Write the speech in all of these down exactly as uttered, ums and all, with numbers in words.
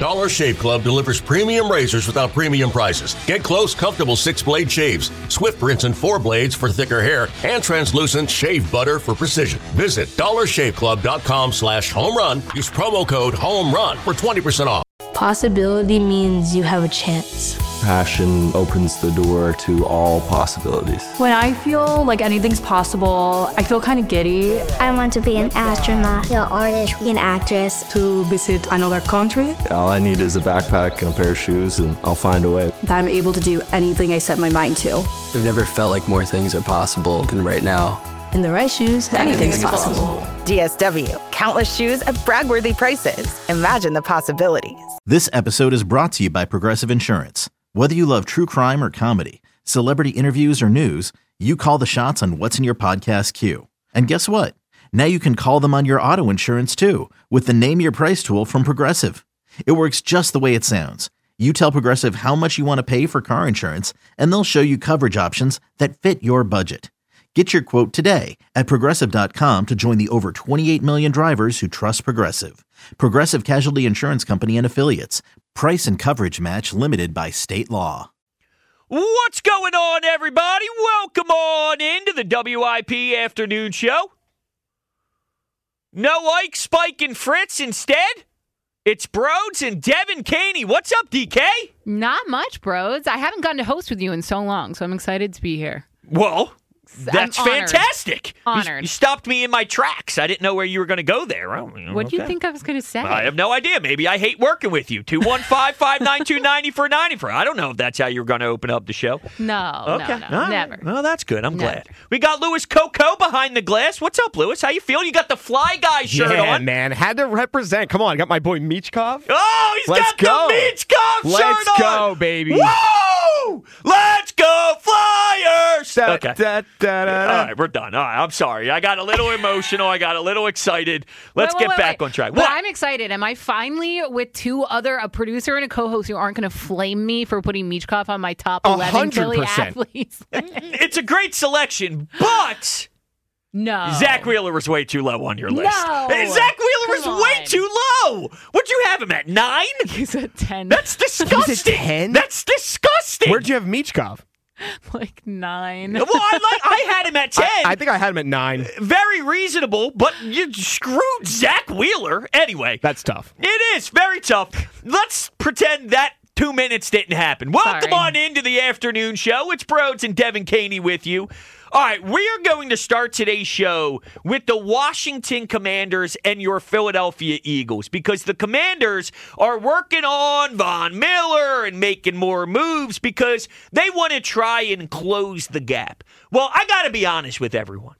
Dollar Shave Club delivers premium razors without premium prices. Get close, comfortable six-blade shaves, swift rinse and four blades for thicker hair, and translucent shave butter for precision. Visit dollar shave club dot com slash home run. Use promo code HOMERUN for twenty percent off. Possibility means you have a chance. Passion opens the door to all possibilities. When I feel like anything's possible, I feel kind of giddy. I want to be an astronaut, an artist, an actress. To visit another country. All I need is a backpack and a pair of shoes, and I'll find a way. That I'm able to do anything I set my mind to. I've never felt like more things are possible than right now. In the right shoes, anything's possible. D S W. Countless shoes at brag-worthy prices. Imagine the possibilities. This episode is brought to you by Progressive Insurance. Whether you love true crime or comedy, celebrity interviews or news, you call the shots on what's in your podcast queue. And guess what? Now you can call them on your auto insurance too with the Name Your Price tool from Progressive. It works just the way it sounds. You tell Progressive how much you want to pay for car insurance, and they'll show you coverage options that fit your budget. Get your quote today at Progressive dot com to join the over twenty-eight million drivers who trust Progressive. Progressive Casualty Insurance Company and Affiliates. Price and coverage match limited by state law. What's going on, everybody? Welcome on into the W I P Afternoon Show. No Ike, Spike, and Fritz. Instead, it's Broads and Devin Caney. What's up, D K? Not much, Broads. I haven't gotten to host with you in so long, so I'm excited to be here. Well, that's I'm honored. fantastic. Honored. You, you stopped me in my tracks. I didn't know where you were going to go there. Oh, what do okay. you think I was going to say? I have no idea. Maybe I hate working with you. two one five, five nine two, nine four nine four. I don't know if that's how you're going to open up the show. No, okay. no, no, right. never. Well, that's good. I'm Never. glad. We got Louis Coco behind the glass. What's up, Louis? How you feeling? You got the Fly Guy shirt yeah, on. man. Had to represent. Come on, I got my boy Michkov. Oh, he's Let's got go. the Michkov shirt on. Let's go, baby. Whoa! Let's go, Flyers! Da, okay. da, da, da, da. All right, we're done. All right, I'm sorry. I got a little emotional. I got a little excited. Let's wait, get wait, back wait. on track. But What? I'm excited. Am I finally with two other, a producer and a co-host who aren't going to flame me for putting Michkov on my top A eleven hundred Philly percent. athletes? It's a great selection, but No. Zach Wheeler was way too low on your list. No. Hey, Zach Wheeler Come was way on. too low. Would you have him at nine? He's at ten. That's disgusting. ten? That's disgusting. Where'd you have Michkov? like nine. Well, I, like, I had him at ten. I, I think I had him at nine. Very reasonable, but you screwed Zach Wheeler. Anyway. That's tough. It is very tough. Let's pretend that two minutes didn't happen. Welcome Sorry. on into the afternoon show. It's Broads and Devin Caney with you. All right, we are going to start today's show with the Washington Commanders and your Philadelphia Eagles because the Commanders are working on Von Miller and making more moves because they want to try and close the gap. Well, I got to be honest with everyone.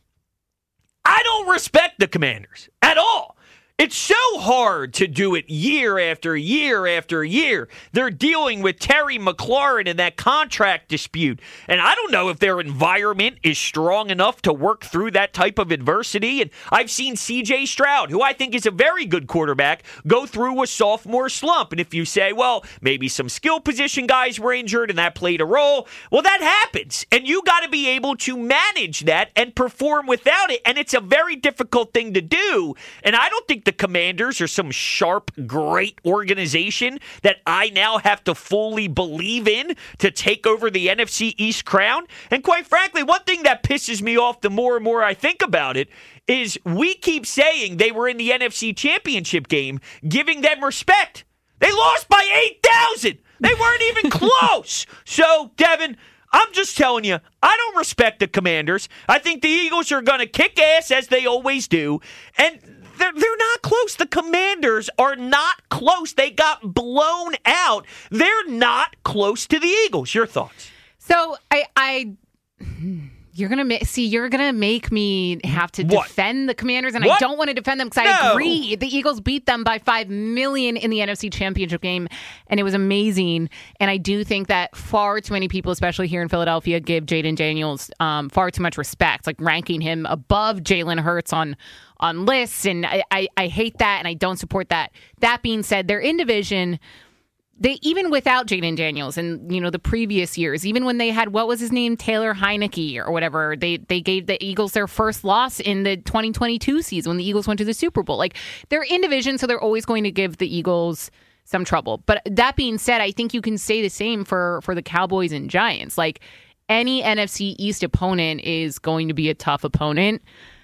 I don't respect the Commanders at all. It's so hard to do it year after year after year. They're dealing with Terry McLaurin and that contract dispute. And I don't know if their environment is strong enough to work through that type of adversity. And I've seen C J Stroud, who I think is a very good quarterback, go through a sophomore slump. And if you say, well, maybe some skill position guys were injured and that played a role, well, that happens. And you got to be able to manage that and perform without it. And it's a very difficult thing to do. And I don't think the Commanders are some sharp, great organization that I now have to fully believe in to take over the N F C East crown. And quite frankly, one thing that pisses me off the more and more I think about it is we keep saying they were in the N F C Championship game, giving them respect. They lost by eight thousand. They weren't even close. So, Devin, I'm just telling you, I don't respect the Commanders. I think the Eagles are going to kick ass as they always do. And They're, they're not close. The Commanders are not close. They got blown out. They're not close to the Eagles. Your thoughts? So I, I, you're gonna ma- see. You're gonna make me have to What? defend the Commanders, and What? I don't want to defend them because No. I agree. The Eagles beat them by five million in the N F C Championship game, and it was amazing. And I do think that far too many people, especially here in Philadelphia, give Jaden Daniels um, far too much respect, like ranking him above Jalen Hurts on. on lists, and I, I, I hate that, and I don't support that. That being said, they're in division. They even without Jaden Daniels and, you know, the previous years, even when they had, what was his name, Taylor Heineke or whatever, they they gave the Eagles their first loss in the twenty twenty-two season when the Eagles went to the Super Bowl. Like, they're in division, so they're always going to give the Eagles some trouble. But that being said, I think you can say the same for, for the Cowboys and Giants. Like, any N F C East opponent is going to be a tough opponent.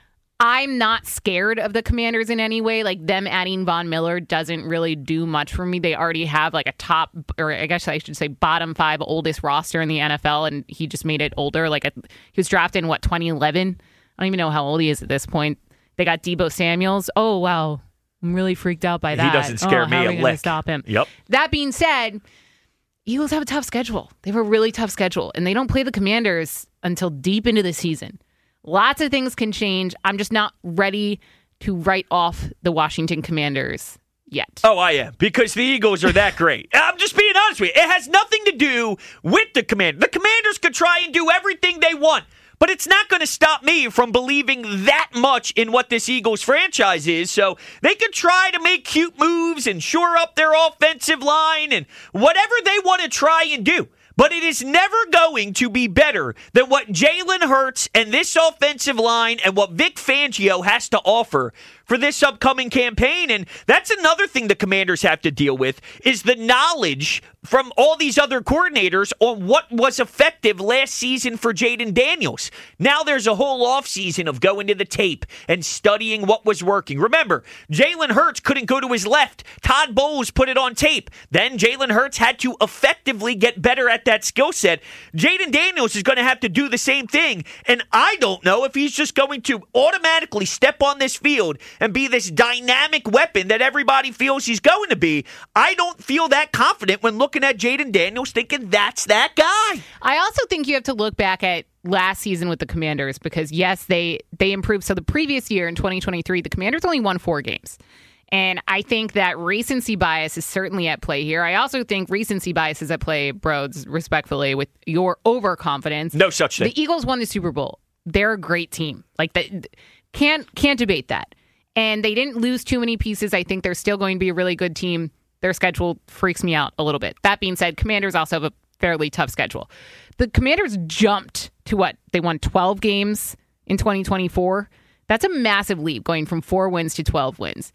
I'm not scared of the Commanders in any way. Like, them adding Von Miller doesn't really do much for me. They already have like a top, or I guess I should say bottom five oldest roster in the N F L, and he just made it older. Like, a, he was drafted in, what, twenty eleven? I don't even know how old he is at this point. They got Deebo Samuels. Oh, wow. I'm really freaked out by that. He doesn't scare oh, me how a are we lick. gonna stop him? Yep. That being said, Eagles have a tough schedule. They have a really tough schedule, and they don't play the Commanders until deep into the season. Lots of things can change. I'm just not ready to write off the Washington Commanders yet. Oh, I am, because the Eagles are that great. I'm just being honest with you. It has nothing to do with the Commanders. The Commanders could try and do everything they want, but it's not going to stop me from believing that much in what this Eagles franchise is. So they could try to make cute moves and shore up their offensive line and whatever they want to try and do. But it is never going to be better than what Jalen Hurts and this offensive line and what Vic Fangio has to offer for this upcoming campaign. And that's another thing the Commanders have to deal with, is the knowledge from all these other coordinators on what was effective last season for Jaden Daniels. Now there's a whole offseason of going to the tape and studying what was working. Remember, Jalen Hurts couldn't go to his left. Todd Bowles put it on tape. Then Jalen Hurts had to effectively get better at that skill set. Jaden Daniels is going to have to do the same thing. And I don't know if he's just going to automatically step on this field and be this dynamic weapon that everybody feels he's going to be. I don't feel that confident when looking at Jaden Daniels thinking that's that guy. I also think you have to look back at last season with the Commanders, because yes, they they improved. So the previous year in twenty twenty-three, the Commanders only won four games. And I think that recency bias is certainly at play here. I also think recency bias is at play, Broads, respectfully, with your overconfidence. No such thing. The Eagles won the Super Bowl. They're a great team. Like, that, can't can't debate that. And they didn't lose too many pieces. I think they're still going to be a really good team. Their schedule freaks me out a little bit. That being said, Commanders also have a fairly tough schedule. The Commanders jumped to what? They won twelve games in twenty twenty-four. That's a massive leap, going from four wins to twelve wins.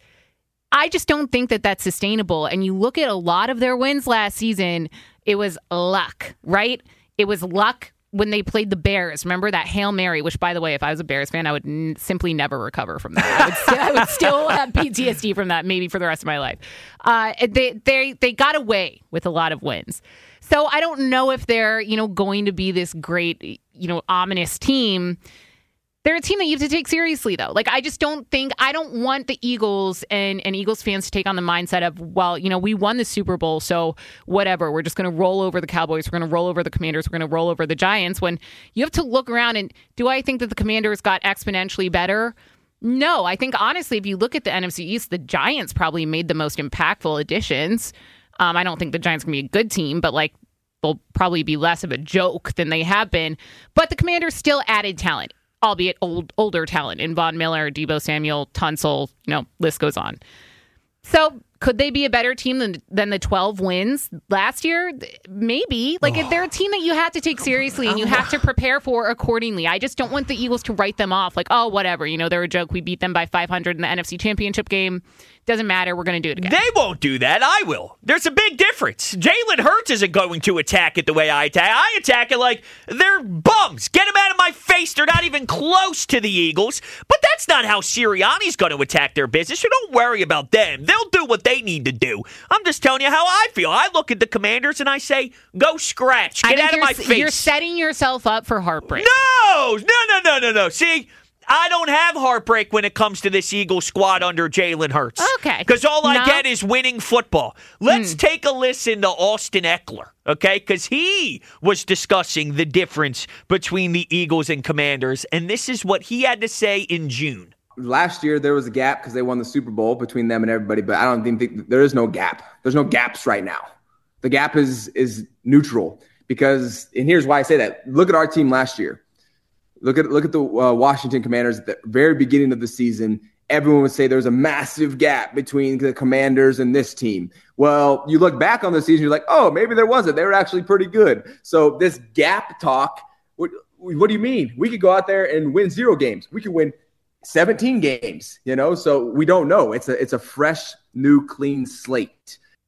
I just don't think that that's sustainable. And you look at a lot of their wins last season, it was luck, right? It was luck when they played the Bears. Remember that Hail Mary, which, by the way, if I was a Bears fan, I would n- simply never recover from that. I would, st- I would still have P T S D from that, maybe for the rest of my life. Uh, they, they, they got away with a lot of wins. So I don't know if they're, you know, going to be this great, you know, ominous team. They're a team that you have to take seriously, though. Like, I just don't think, I don't want the Eagles and, and Eagles fans to take on the mindset of, well, you know, we won the Super Bowl, so whatever. We're just going to roll over the Cowboys. We're going to roll over the Commanders. We're going to roll over the Giants. When you have to look around and, do I think that the Commanders got exponentially better? No. I think, honestly, if you look at the N F C East, the Giants probably made the most impactful additions. Um, I don't think the Giants can be a good team, but, like, they'll probably be less of a joke than they have been. But the Commanders still added talent, albeit old, older talent in Von Miller, Deebo Samuel, Tunsil, you know, list goes on. So could they be a better team than than the twelve wins last year? Maybe. Like, oh. they're a team that you have to take seriously and you have to prepare for accordingly. I just don't want the Eagles to write them off like, oh, whatever. You know, they're a joke. We beat them by five hundred in the N F C Championship game. Doesn't matter. We're going to do it again. They won't do that. I will. There's a big difference. Jalen Hurts isn't going to attack it the way I attack. I attack it like they're bums. Get them out of my face. They're not even close to the Eagles. But that's not how Sirianni's going to attack their business. So don't worry about them. They'll do what they need to do. I'm just telling you how I feel. I look at the Commanders and I say, go scratch. Get out of my face. You're setting yourself up for heartbreak. No! No, no, no, no, no. See? I don't have heartbreak when it comes to this Eagles squad under Jalen Hurts. Okay. Because all I no. get is winning football. Let's mm. take a listen to Austin Eckler, okay? Because he was discussing the difference between the Eagles and Commanders, and this is what he had to say in June. Last year, there was a gap because they won the Super Bowl between them and everybody, but I don't even think there is no gap. There's no gaps right now. The gap is is neutral because, and here's why I say that. Look at our team last year. Look at look at the uh, Washington Commanders at the very beginning of the season. Everyone would say there's a massive gap between the Commanders and this team. Well, you look back on the season, you're like, oh, maybe there wasn't. They were actually pretty good. So this gap talk, what, what do you mean? We could go out there and win zero games. We could win seventeen games, you know? So we don't know. It's a it's a fresh, new, clean slate.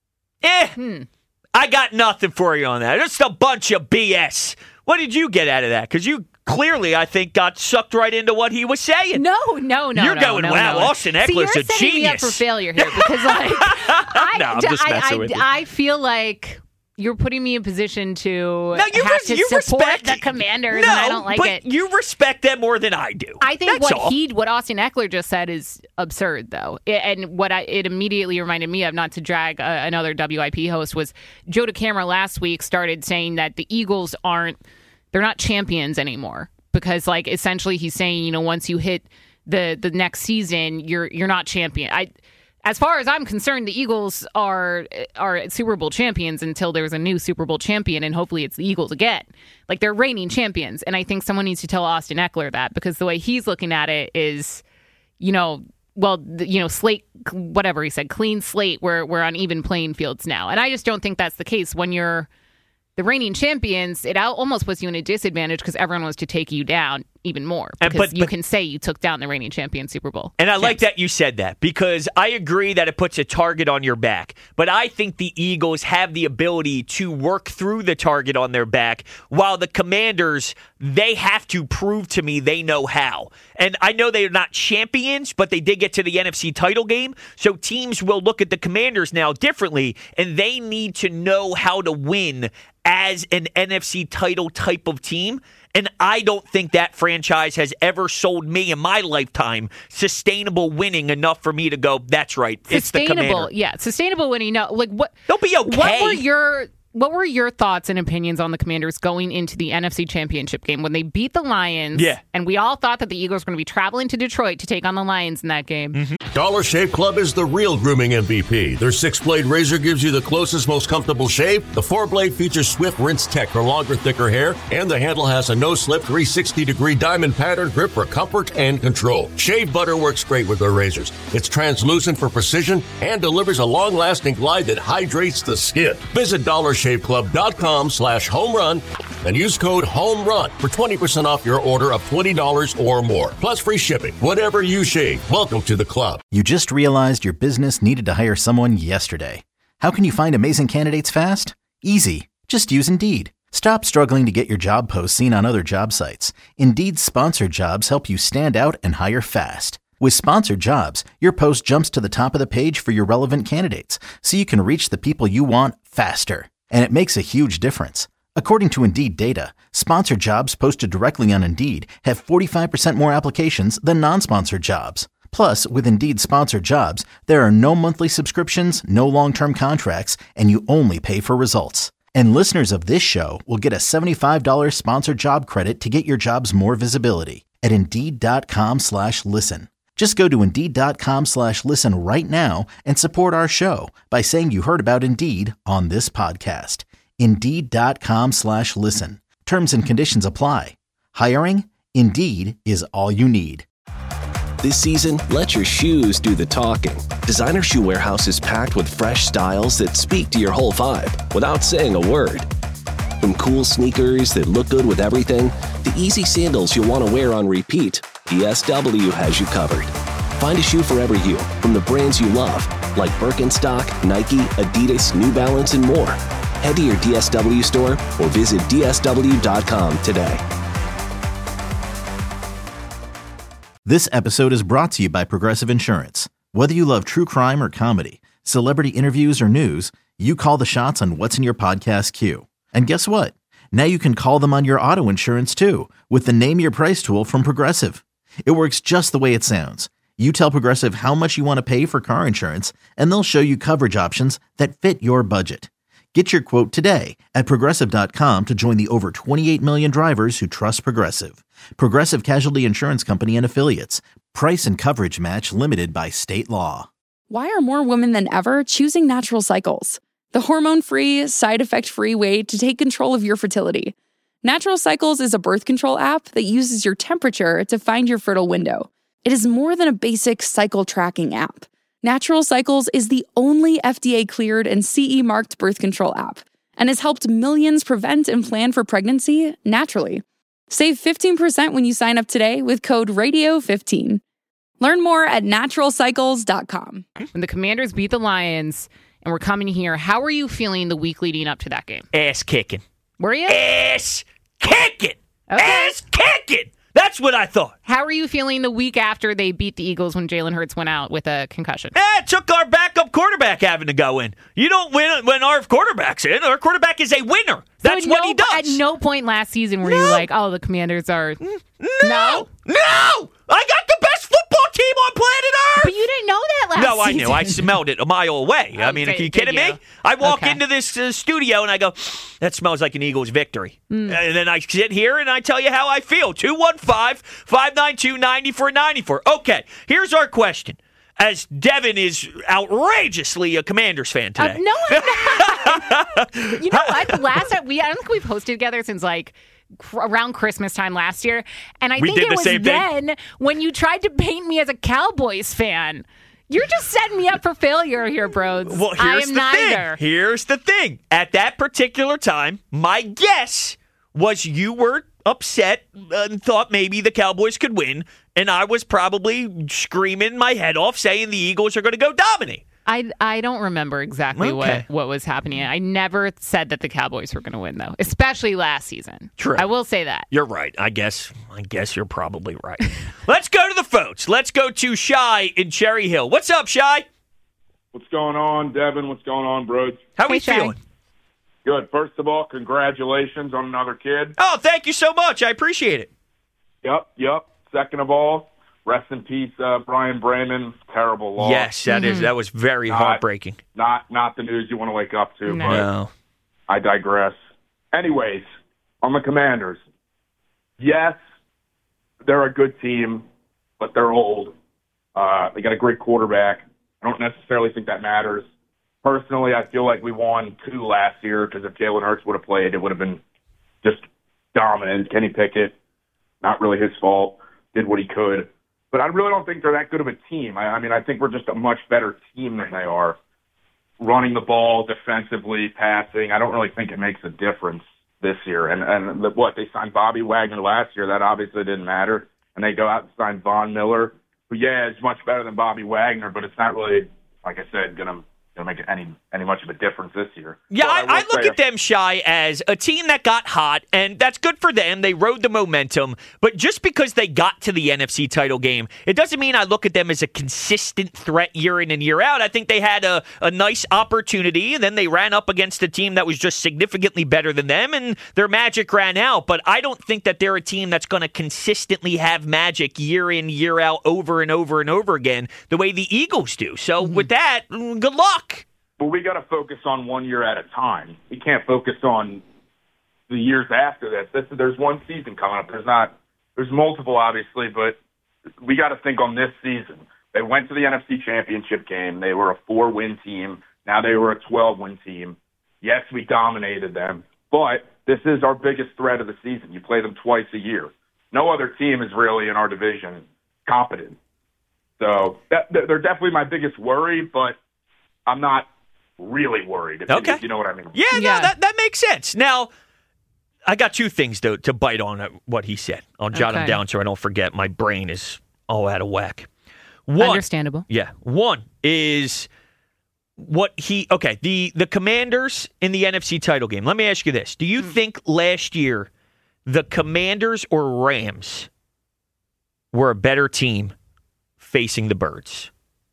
Eh, Hmm. I got nothing for you on that. Just a bunch of B S. What did you get out of that? Because you clearly, I think, got sucked right into what he was saying. No, no, no. You're no, going, no, wow, no. Austin Eckler's See, you're a setting me up genius. for failure here because, like, I, No, I'm just I, messing I, with you. I feel like you're putting me in position to No, you, have res- to you support respect the Commanders, No, and I don't like but it. you respect them more than I do. I think That's what all. he, what Austin Eckler just said is absurd, though, I- and what I, it immediately reminded me of, not to drag uh, another W I P host, was Joe DeCamara last week started saying that the Eagles aren't, they're not champions anymore because, like, essentially he's saying, you know, once you hit the the next season, you're you're not champion. I. As far as I'm concerned, the Eagles are are Super Bowl champions until there's a new Super Bowl champion, and hopefully it's the Eagles again. Like, they're reigning champions, and I think someone needs to tell Austin Eckler that, because the way he's looking at it is, you know, well, the, you know, slate, whatever he said, clean slate, we're, we're on even playing fields now. And I just don't think that's the case. When you're the reigning champions, it al- almost puts you in a disadvantage because everyone wants to take you down even more. And- Because but- you but- can say you took down the reigning champion Super Bowl. And I like champs. that you said that, because I agree that it puts a target on your back. But I think the Eagles have the ability to work through the target on their back, while the Commanders, they have to prove to me they know how. And I know they're not champions, but they did get to the N F C title game. So teams will look at the Commanders now differently, and they need to know how to win as an N F C title type of team. And I don't think that franchise has ever sold me in my lifetime sustainable winning enough for me to go, that's right, it's the Sustainable, Commander. yeah, sustainable winning. No, like what? They'll be okay. What were your What were your thoughts and opinions on the Commanders going into the N F C Championship game when they beat the Lions? Yeah. And we all thought that the Eagles were going to be traveling to Detroit to take on the Lions in that game. Mm-hmm. Dollar Shave Club is the real grooming M V P. Their six-blade razor gives you the closest, most comfortable shave. The four-blade features Swift Rinse Tech for longer, thicker hair. And the handle has a no-slip three hundred sixty degree diamond pattern grip for comfort and control. Shave butter works great with their razors. It's translucent for precision and delivers a long-lasting glide that hydrates the skin. Visit dollar shave club dot com slash home run and use code HOMERUN for twenty percent off your order of twenty dollars or more. Plus free shipping. Whatever you shave, welcome to the club. You just realized your business needed to hire someone yesterday. How can you find amazing candidates fast? Easy. Just use Indeed. Stop struggling to get your job posts seen on other job sites. Indeed's sponsored jobs help you stand out and hire fast. With sponsored jobs, your post jumps to the top of the page for your relevant candidates, so you can reach the people you want faster. And it makes a huge difference. According to Indeed data, sponsored jobs posted directly on Indeed have forty-five percent more applications than non-sponsored jobs. Plus, with Indeed sponsored jobs, there are no monthly subscriptions, no long-term contracts, and you only pay for results. And listeners of this show will get a seventy-five dollars sponsored job credit to get your jobs more visibility at Indeed.com slash listen. Just go to Indeed.com slash listen right now and support our show by saying you heard about Indeed on this podcast. Indeed.com slash listen. Terms and conditions apply. Hiring? Indeed is all you need. This season, let your shoes do the talking. Designer Shoe Warehouse is packed with fresh styles that speak to your whole vibe without saying a word. From cool sneakers that look good with everything, to easy sandals you'll want to wear on repeat, D S W has you covered. Find a shoe for every you from the brands you love, like Birkenstock, Nike, Adidas, New Balance, and more. Head to your D S W store or visit D S W dot com today. This episode is brought to you by Progressive Insurance. Whether you love true crime or comedy, celebrity interviews or news, you call the shots on what's in your podcast queue. And guess what? Now you can call them on your auto insurance too with the Name Your Price tool from Progressive. It works just the way it sounds. You tell Progressive how much you want to pay for car insurance, and they'll show you coverage options that fit your budget. Get your quote today at Progressive dot com to join the over twenty-eight million drivers who trust Progressive. Progressive Casualty Insurance Company and Affiliates. Price and coverage match limited by state law. Why are more women than ever choosing Natural Cycles? The hormone-free, side-effect-free way to take control of your fertility. Natural Cycles is a birth control app that uses your temperature to find your fertile window. It is more than a basic cycle tracking app. Natural Cycles is the only F D A-cleared and C E-marked birth control app and has helped millions prevent and plan for pregnancy naturally. Save fifteen percent when you sign up today with code radio fifteen. Learn more at natural cycles dot com. When the Commanders beat the Lions, and we're coming here. How were you feeling the week leading up to that game? Ass kicking. Were you? Ass kicking. Okay. Ass kicking. That's what I thought. How were you feeling the week after they beat the Eagles when Jalen Hurts went out with a concussion? Eh, it took our backup quarterback having to go in. You don't win when our quarterback's in. Our quarterback is a winner. That's so what no, he does. At no point last season were no. you like, oh, the Commanders are... No. No. No. I got the best football team on planet Earth. But you didn't know that last no, season. I knew. I smelled it a mile away. I mean, Okay, are you kidding did you? me? I walk Okay. into this uh, studio and I go, that smells like an Eagles victory. Mm. And then I sit here and I tell you how I feel. two one five, five nine two, nine four nine four. Okay, here's our question. As Devin is outrageously a Commanders fan today. Uh, no, I'm not. You know what? Last time, we, I don't think we've hosted together since like cr- around Christmas time last year. And I We think did it the was same thing. then when you tried to paint me as a Cowboys fan. You're just setting me up for failure here, bros. Well, I here's am the neither. thing. Here's the thing. At that particular time, my guess was you were upset and thought maybe the Cowboys could win, and I was probably screaming my head off saying the Eagles are going to go dominate. I, I don't remember exactly Okay. what, what was happening. I never said that the Cowboys were going to win, though, especially last season. True. I will say that. You're right. I guess I guess you're probably right. Let's go to the phones. Let's go to Shy in Cherry Hill. What's up, Shy? What's going on, Devin? What's going on, bros? How are we feeling? Good. First of all, congratulations on another kid. Oh, thank you so much. I appreciate it. Yep, yep. Second of all, rest in peace, uh, Brian Brandon. Terrible loss. Yes, that is. That was very Not- heartbreaking. Not not the news you want to wake up to, No. but No. I digress. Anyways, on the Commanders, yes, they're a good team, but they're old. Uh, they got a great quarterback. I don't necessarily think that matters. Personally, I feel like we won two last year because if Jalen Hurts would have played, it would have been just dominant. Kenny Pickett, not really his fault, did what he could. But I really don't think they're that good of a team. I, I mean, I think we're just a much better team than they are. Running the ball, defensively, passing, I don't really think it makes a difference this year. And and the, what, they signed Bobby Wagner last year. That obviously didn't matter. And they go out and sign Von Miller, who, yeah, is much better than Bobby Wagner, but it's not really, like I said, going to going to make any any much of a difference this year. Yeah, But I, will I look say- at them, Shy, as a team that got hot, and that's good for them. They rode the momentum. But just because they got to the N F C title game, it doesn't mean I look at them as a consistent threat year in and year out. I think they had a, a nice opportunity, and then they ran up against a team that was just significantly better than them, and their magic ran out. But I don't think that they're a team that's going to consistently have magic year in, year out, over and over and over again, the way the Eagles do. So with that, good luck. But we got to focus on one year at a time. We can't focus on the years after this. this there's one season coming up. There's not. There's multiple, obviously, but we got to think on this season. They went to the N F C Championship game. They were a four-win team. Now they were a twelve-win team. Yes, we dominated them, but this is our biggest threat of the season. You play them twice a year. No other team is really in our division competent. So that, they're definitely my biggest worry, but I'm not really worried, if, Okay. if you know what I mean. Yeah, no, that, that makes sense. Now, I got two things to, to bite on at what he said. I'll jot them Okay. down so I don't forget. My brain is all out of whack. One, Understandable. Yeah. One is what he, okay, the, the Commanders in the N F C title game. Let me ask you this. Do you think last year the Commanders or Rams were a better team facing the Birds?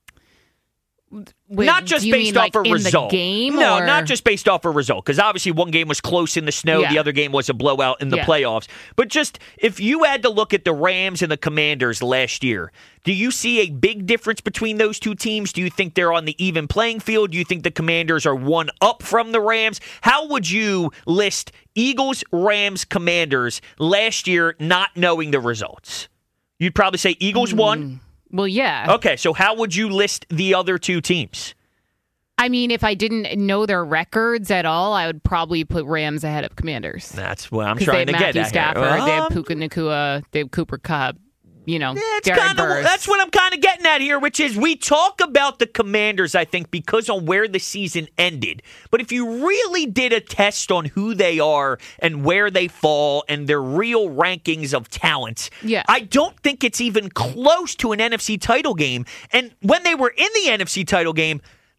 Wait, not just do you based mean, off like, a in the result. game, no, or- not just based off a result. Because obviously one game was close in the snow, Yeah. the other game was a blowout in the Yeah. playoffs. But just if you had to look at the Rams and the Commanders last year, do you see a big difference between those two teams? Do you think they're on the even playing field? Do you think the Commanders are one up from the Rams? How would you list Eagles, Rams, Commanders last year, not knowing the results? You'd probably say Eagles won. Well, yeah. Okay, so how would you list the other two teams? I mean, if I didn't know their records at all, I would probably put Rams ahead of Commanders. That's what I'm 'Cause trying they to have get Matthew at Stafford, here. they have Um, Puka Nacua, they have Cooper Kupp, you know, It's Derek kinda, Burris. that's what I'm kind of getting at here, which is we talk about the Commanders, I think, because on where the season ended. But if you really did a test on who they are and where they fall and their real rankings of talent, Yeah. I don't think it's even close to an N F C title game. And when they were in the N F C title game,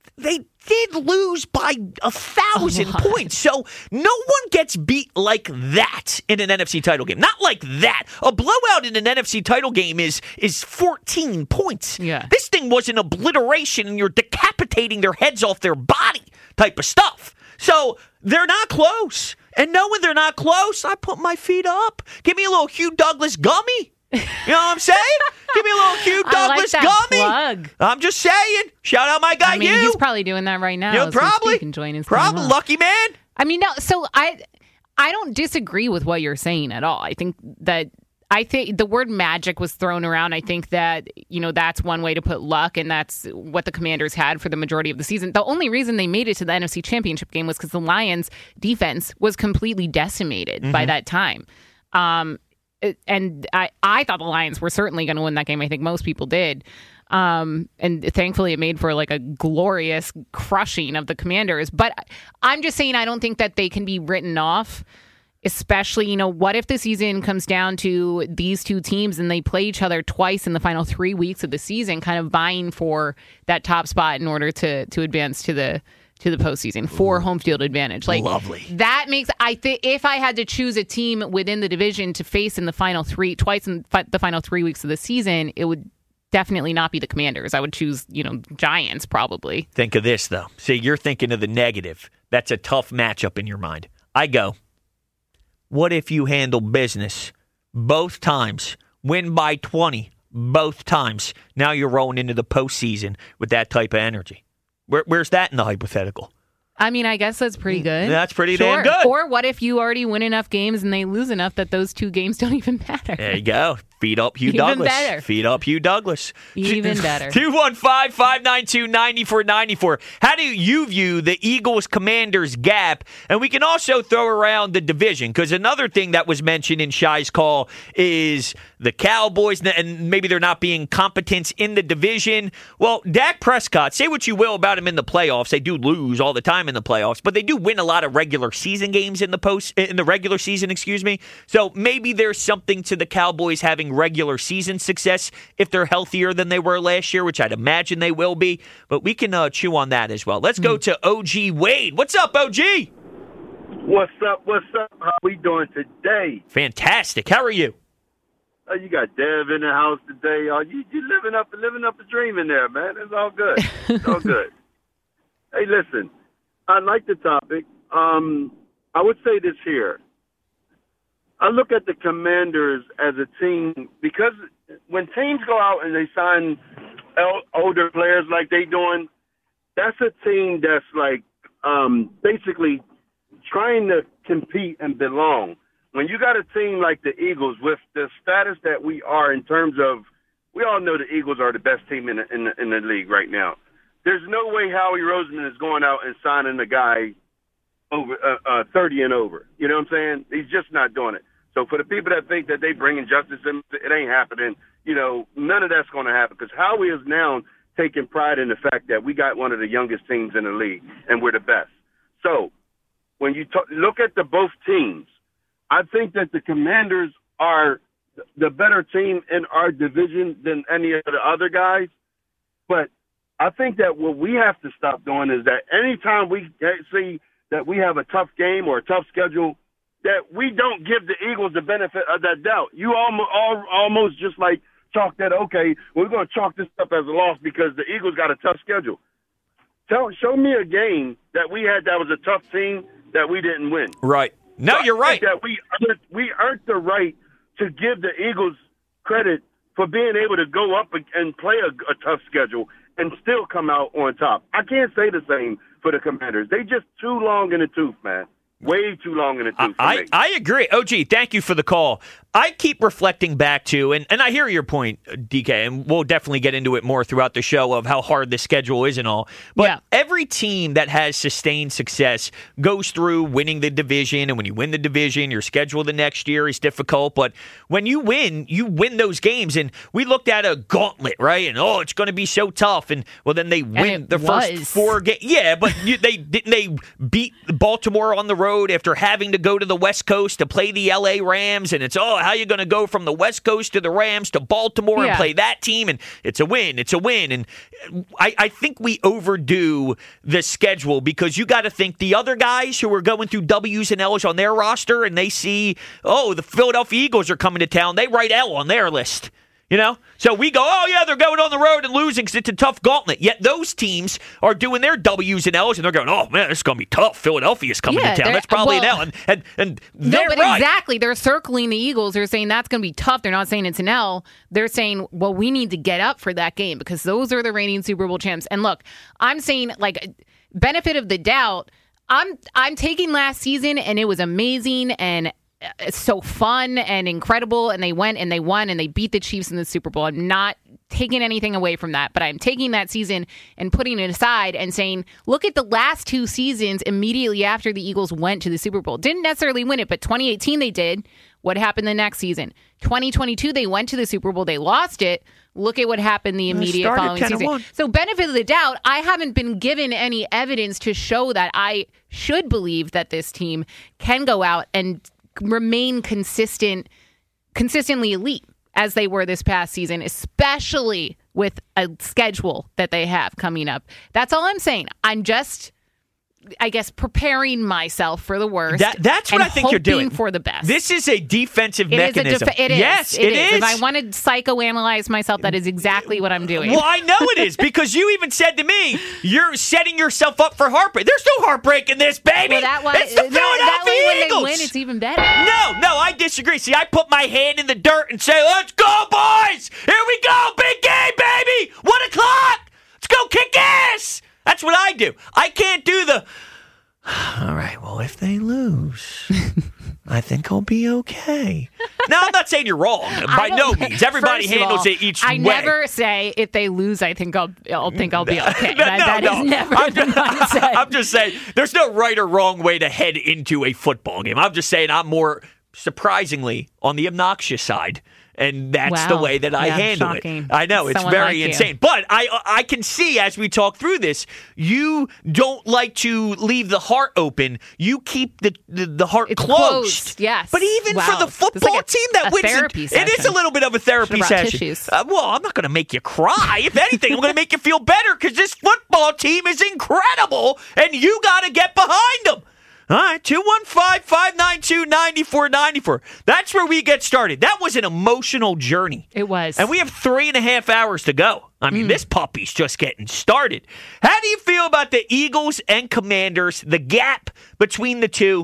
they did lose by a thousand A lot. points. So no one gets beat like that in an N F C title game. Not like that. A blowout in an N F C title game is is fourteen points. Yeah. This thing was an obliteration, and you're decapitating their heads off their body type of stuff. So they're not close. And knowing they're not close, I put my feet up. Give me a little Hugh Douglas gummy. You know what I'm saying? Give me a little Hugh I Douglas like that gummy. plug. I'm just saying. Shout out my guy I mean, Hugh. he's probably doing that right now. You know, as we probably. speak, enjoying his Probably time off. lucky man. I mean, no. So I, I don't disagree with what you're saying at all. I think that I think the word magic was thrown around. I think that you know that's one way to put luck, and that's what the Commanders had for the majority of the season. The only reason they made it to the N F C Championship game was because the Lions' defense was completely decimated Mm-hmm. by that time. Um, it- and I, I thought the Lions were certainly going to win that game. I think most people did. Um, and thankfully it made for like a glorious crushing of the Commanders. But I'm just saying I don't think that they can be written off, especially, you know, what if the season comes down to these two teams and they play each other twice in the final three weeks of the season, kind of vying for that top spot in order to to advance to the to the postseason for home field advantage. Like, lovely. That makes, I think, if I had to choose a team within the division to face in the final three, twice in fi- the final three weeks of the season, it would definitely not be the Commanders. I would choose, you know, Giants probably. Think of this, though. See, you're thinking of the negative. That's a tough matchup in your mind. I go, what if you handle business both times, win by twenty both times? Now you're rolling into the postseason with that type of energy. Where, where's that in the hypothetical? I mean, I guess that's pretty good. That's pretty Sure. damn good. Or what if you already win enough games and they lose enough that those two games don't even matter? There you go. Feed up Hugh Even Douglas. better. Feed up Hugh Douglas. Even better. two one five, five nine two, nine four nine four. How do you view the Eagles-Commanders gap? And we can also throw around the division, because another thing that was mentioned in Shai's call is the Cowboys, and maybe they're not being competent in the division. Well, Dak Prescott, say what you will about him in the playoffs. They do lose all the time in the playoffs, but they do win a lot of regular season games in the post in the regular season, excuse me. So maybe there's something to the Cowboys having regular season success if they're healthier than they were last year, which I'd imagine they will be. But we can uh, chew on that as well. Let's go to O G Wade. What's up, O G? What's up? What's up? How we doing today? Fantastic. How are you? Oh, you got Dev in the house today. Oh, you you living up living up the dream in there, man. It's all good. It's all good. Hey, listen. I like the topic. Um, I would say this here. I look at the Commanders as a team because when teams go out and they sign el- older players like they doing, that's a team that's like um, basically trying to compete and belong. When you got a team like the Eagles with the status that we are in terms of, we all know the Eagles are the best team in the, in the, in the league right now. There's no way Howie Roseman is going out and signing a guy over uh, uh, thirty and over. You know what I'm saying? He's just not doing it. So for the people that think that they bringing justice in, it ain't happening. You know, none of that's going to happen because Howie is now taking pride in the fact that we got one of the youngest teams in the league and we're the best. So when you t- look at the both teams, I think that the Commanders are the better team in our division than any of the other guys. But I think that what we have to stop doing is that anytime we see that we have a tough game or a tough schedule, that we don't give the Eagles the benefit of that doubt. You almost, almost just like chalk that, okay, we're going to chalk this up as a loss because the Eagles got a tough schedule. Tell, show me a game that we had that was a tough team that we didn't win. Right. No, So you're I right. think That we earned, we earned the right to give the Eagles credit for being able to go up and play a, a tough schedule and still come out on top. I can't say the same for the Commanders. They just too long in the tooth, man. Way too long in the tooth for I, me. I agree. O G, thank you for the call. I keep reflecting back to, and, and I hear your point, D K, and we'll definitely get into it more throughout the show of how hard the schedule is and all. But Yeah. every team that has sustained success goes through winning the division, and when you win the division, your schedule the next year is difficult. But when you win, you win those games. And we looked at a gauntlet, right? And, oh, it's going to be so tough. And, well, then they win it the first was. four games. Yeah, but you, they didn't they beat Baltimore on the road after having to go to the West Coast to play the L A Rams, and it's, oh, how you going to go from the West Coast to the Rams to Baltimore Yeah. and play that team, and it's a win, it's a win. And I, I think we overdo the schedule because you got to think the other guys who are going through W's and L's on their roster, and they see, oh, the Philadelphia Eagles are coming to town, they write L on their list. You know? So we go, oh, yeah, they're going on the road and losing because it's a tough gauntlet. Yet those teams are doing their W's and L's, and they're going, oh, man, this is going to be tough. Philadelphia's coming Yeah, to town. they're- That's probably well- an L. And, and, and No, they're but right. exactly. They're circling the Eagles. They're saying that's going to be tough. They're not saying it's an L. They're saying, well, we need to get up for that game because those are the reigning Super Bowl champs. And look, I'm saying, like, benefit of the doubt, I'm I'm taking last season, and it was amazing, and it's so fun and incredible, and they went and they won and they beat the Chiefs in the Super Bowl. I'm not taking anything away from that, but I'm taking that season and putting it aside and saying, look at the last two seasons immediately after the Eagles went to the Super Bowl. Didn't necessarily win it, but twenty eighteen they did. What happened the next season? twenty twenty-two they went to the Super Bowl. They lost it. Look at what happened the immediate started following ten and season. one. So benefit of the doubt, I haven't been given any evidence to show that I should believe that this team can go out and remain consistent, consistently elite as they were this past season, especially with a schedule that they have coming up. That's all I'm saying. I'm just, I guess, preparing myself for the worst. That, that's what and I think you're doing. hoping for the best. This is a defensive It is a mechanism. def- it is. Yes, it it is. is. If I want to psychoanalyze myself, that is exactly what I'm doing. Well, I know it is because you even said to me, you're setting yourself up for heartbreak. There's no heartbreak in this, baby. Well, that was, it's the that, that Philadelphia way Eagles. when they win, it's even better. No, no, I disagree. See, I put my hand in the dirt and say, let's go, boys. Here we go. Big game, baby. One o'clock. Let's go kick ass. That's what I do. I can't do the, all right, well, if they lose, I think I'll be okay. Now, I'm not saying you're wrong. By I no don't- means. Everybody First of handles all, it each I way. never say if they lose, I think I'll, I'll think I'll be okay. No, that, no, that no. is never I'm the just, mindset. I'm just saying there's no right or wrong way to head into a football game. I'm just saying I'm more, surprisingly, on the obnoxious side. And that's the Wow. way that I Yeah, handle shocking. it. I know, it's Someone very like you. insane. But I I can see as we talk through this, you don't like to leave the heart open. You keep the, the, the heart It's closed. closed, yes. But even Wow. for the It's football like a- team that a wins, therapy it, it is a session. little bit of a therapy Should've brought session. tissues. Uh, well, I'm not going to make you cry. If anything, I'm going to make you feel better because this football team is incredible, and you got to get behind them. All right, two one five, five nine two, nine four nine four. That's where we get started. That was an emotional journey. It was. And we have three and a half hours to go. I mean, this puppy's just getting started. How do you feel about the Eagles and Commanders, the gap between the two?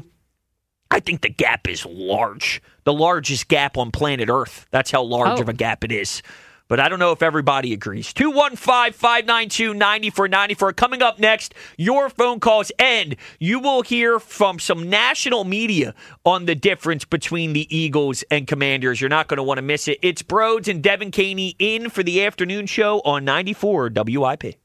I think the gap is large. The largest gap on planet Earth. That's how large Oh. of a gap it is. But I don't know if everybody agrees. two one five, five nine two, nine four nine four. Coming up next, your phone calls, and you will hear from some national media on the difference between the Eagles and Commanders. You're not going to want to miss it. It's Broads and Devin Caney in for the afternoon show on ninety-four W I P.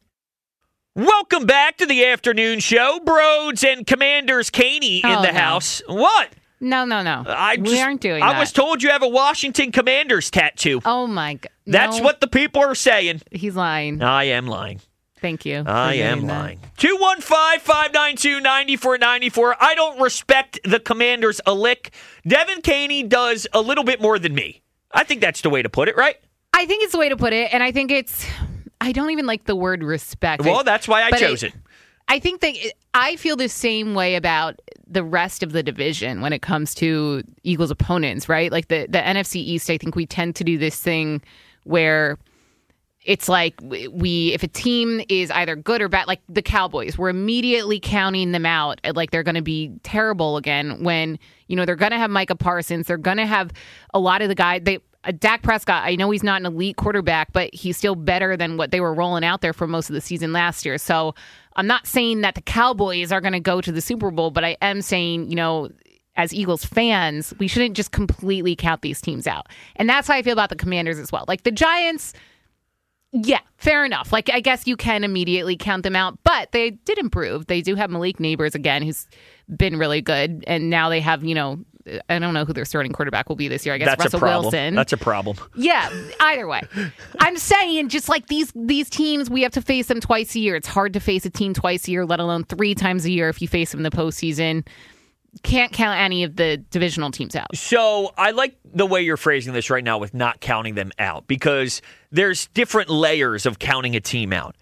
Welcome back to the afternoon show. Broads and Commanders Caney in Oh, the no. house. What? No, no, no. I we just- aren't doing I that. was told you have a Washington Commanders tattoo. Oh, my God. That's No, what the people are saying. He's lying. I am lying. Thank you. I for am doing that. lying. two one five, five nine two, nine four nine four. I don't respect the Commanders a lick. Devin Caney does a little bit more than me. I think that's the way to put it, right? I think it's the way to put it, and I think it's, I don't even like the word respect. Well, that's why I But chose it. I think that it, I feel the same way about the rest of the division when it comes to Eagles opponents, right? Like the, the N F C East, I think we tend to do this thing where it's like we, if a team is either good or bad, like the Cowboys, we're immediately counting them out like they're going to be terrible again when, you know, they're going to have Micah Parsons. They're going to have a lot of the guys. They, uh, Dak Prescott, I know he's not an elite quarterback, but he's still better than what they were rolling out there for most of the season last year. So I'm not saying that the Cowboys are going to go to the Super Bowl, but I am saying, you know, as Eagles fans, we shouldn't just completely count these teams out. And that's how I feel about the Commanders as well. Like the Giants, yeah, fair enough. Like I guess you can immediately count them out, but they did improve. They do have Malik Neighbors again, who's been really good. And now they have, you know, I don't know who their starting quarterback will be this year. I guess That's Russell a problem. Wilson. That's a problem. Yeah, either way. I'm saying just like these these teams, we have to face them twice a year. It's hard to face a team twice a year, let alone three times a year if you face them in the postseason. can't count any of the divisional teams out. So I like the way you're phrasing this right now with not counting them out, because there's different layers of counting a team out.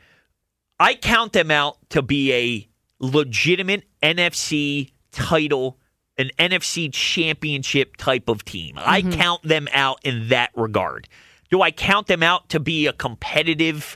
I count them out to be a legitimate N F C title, an N F C championship type of team. Mm-hmm. I count them out in that regard. Do I count them out to be a competitive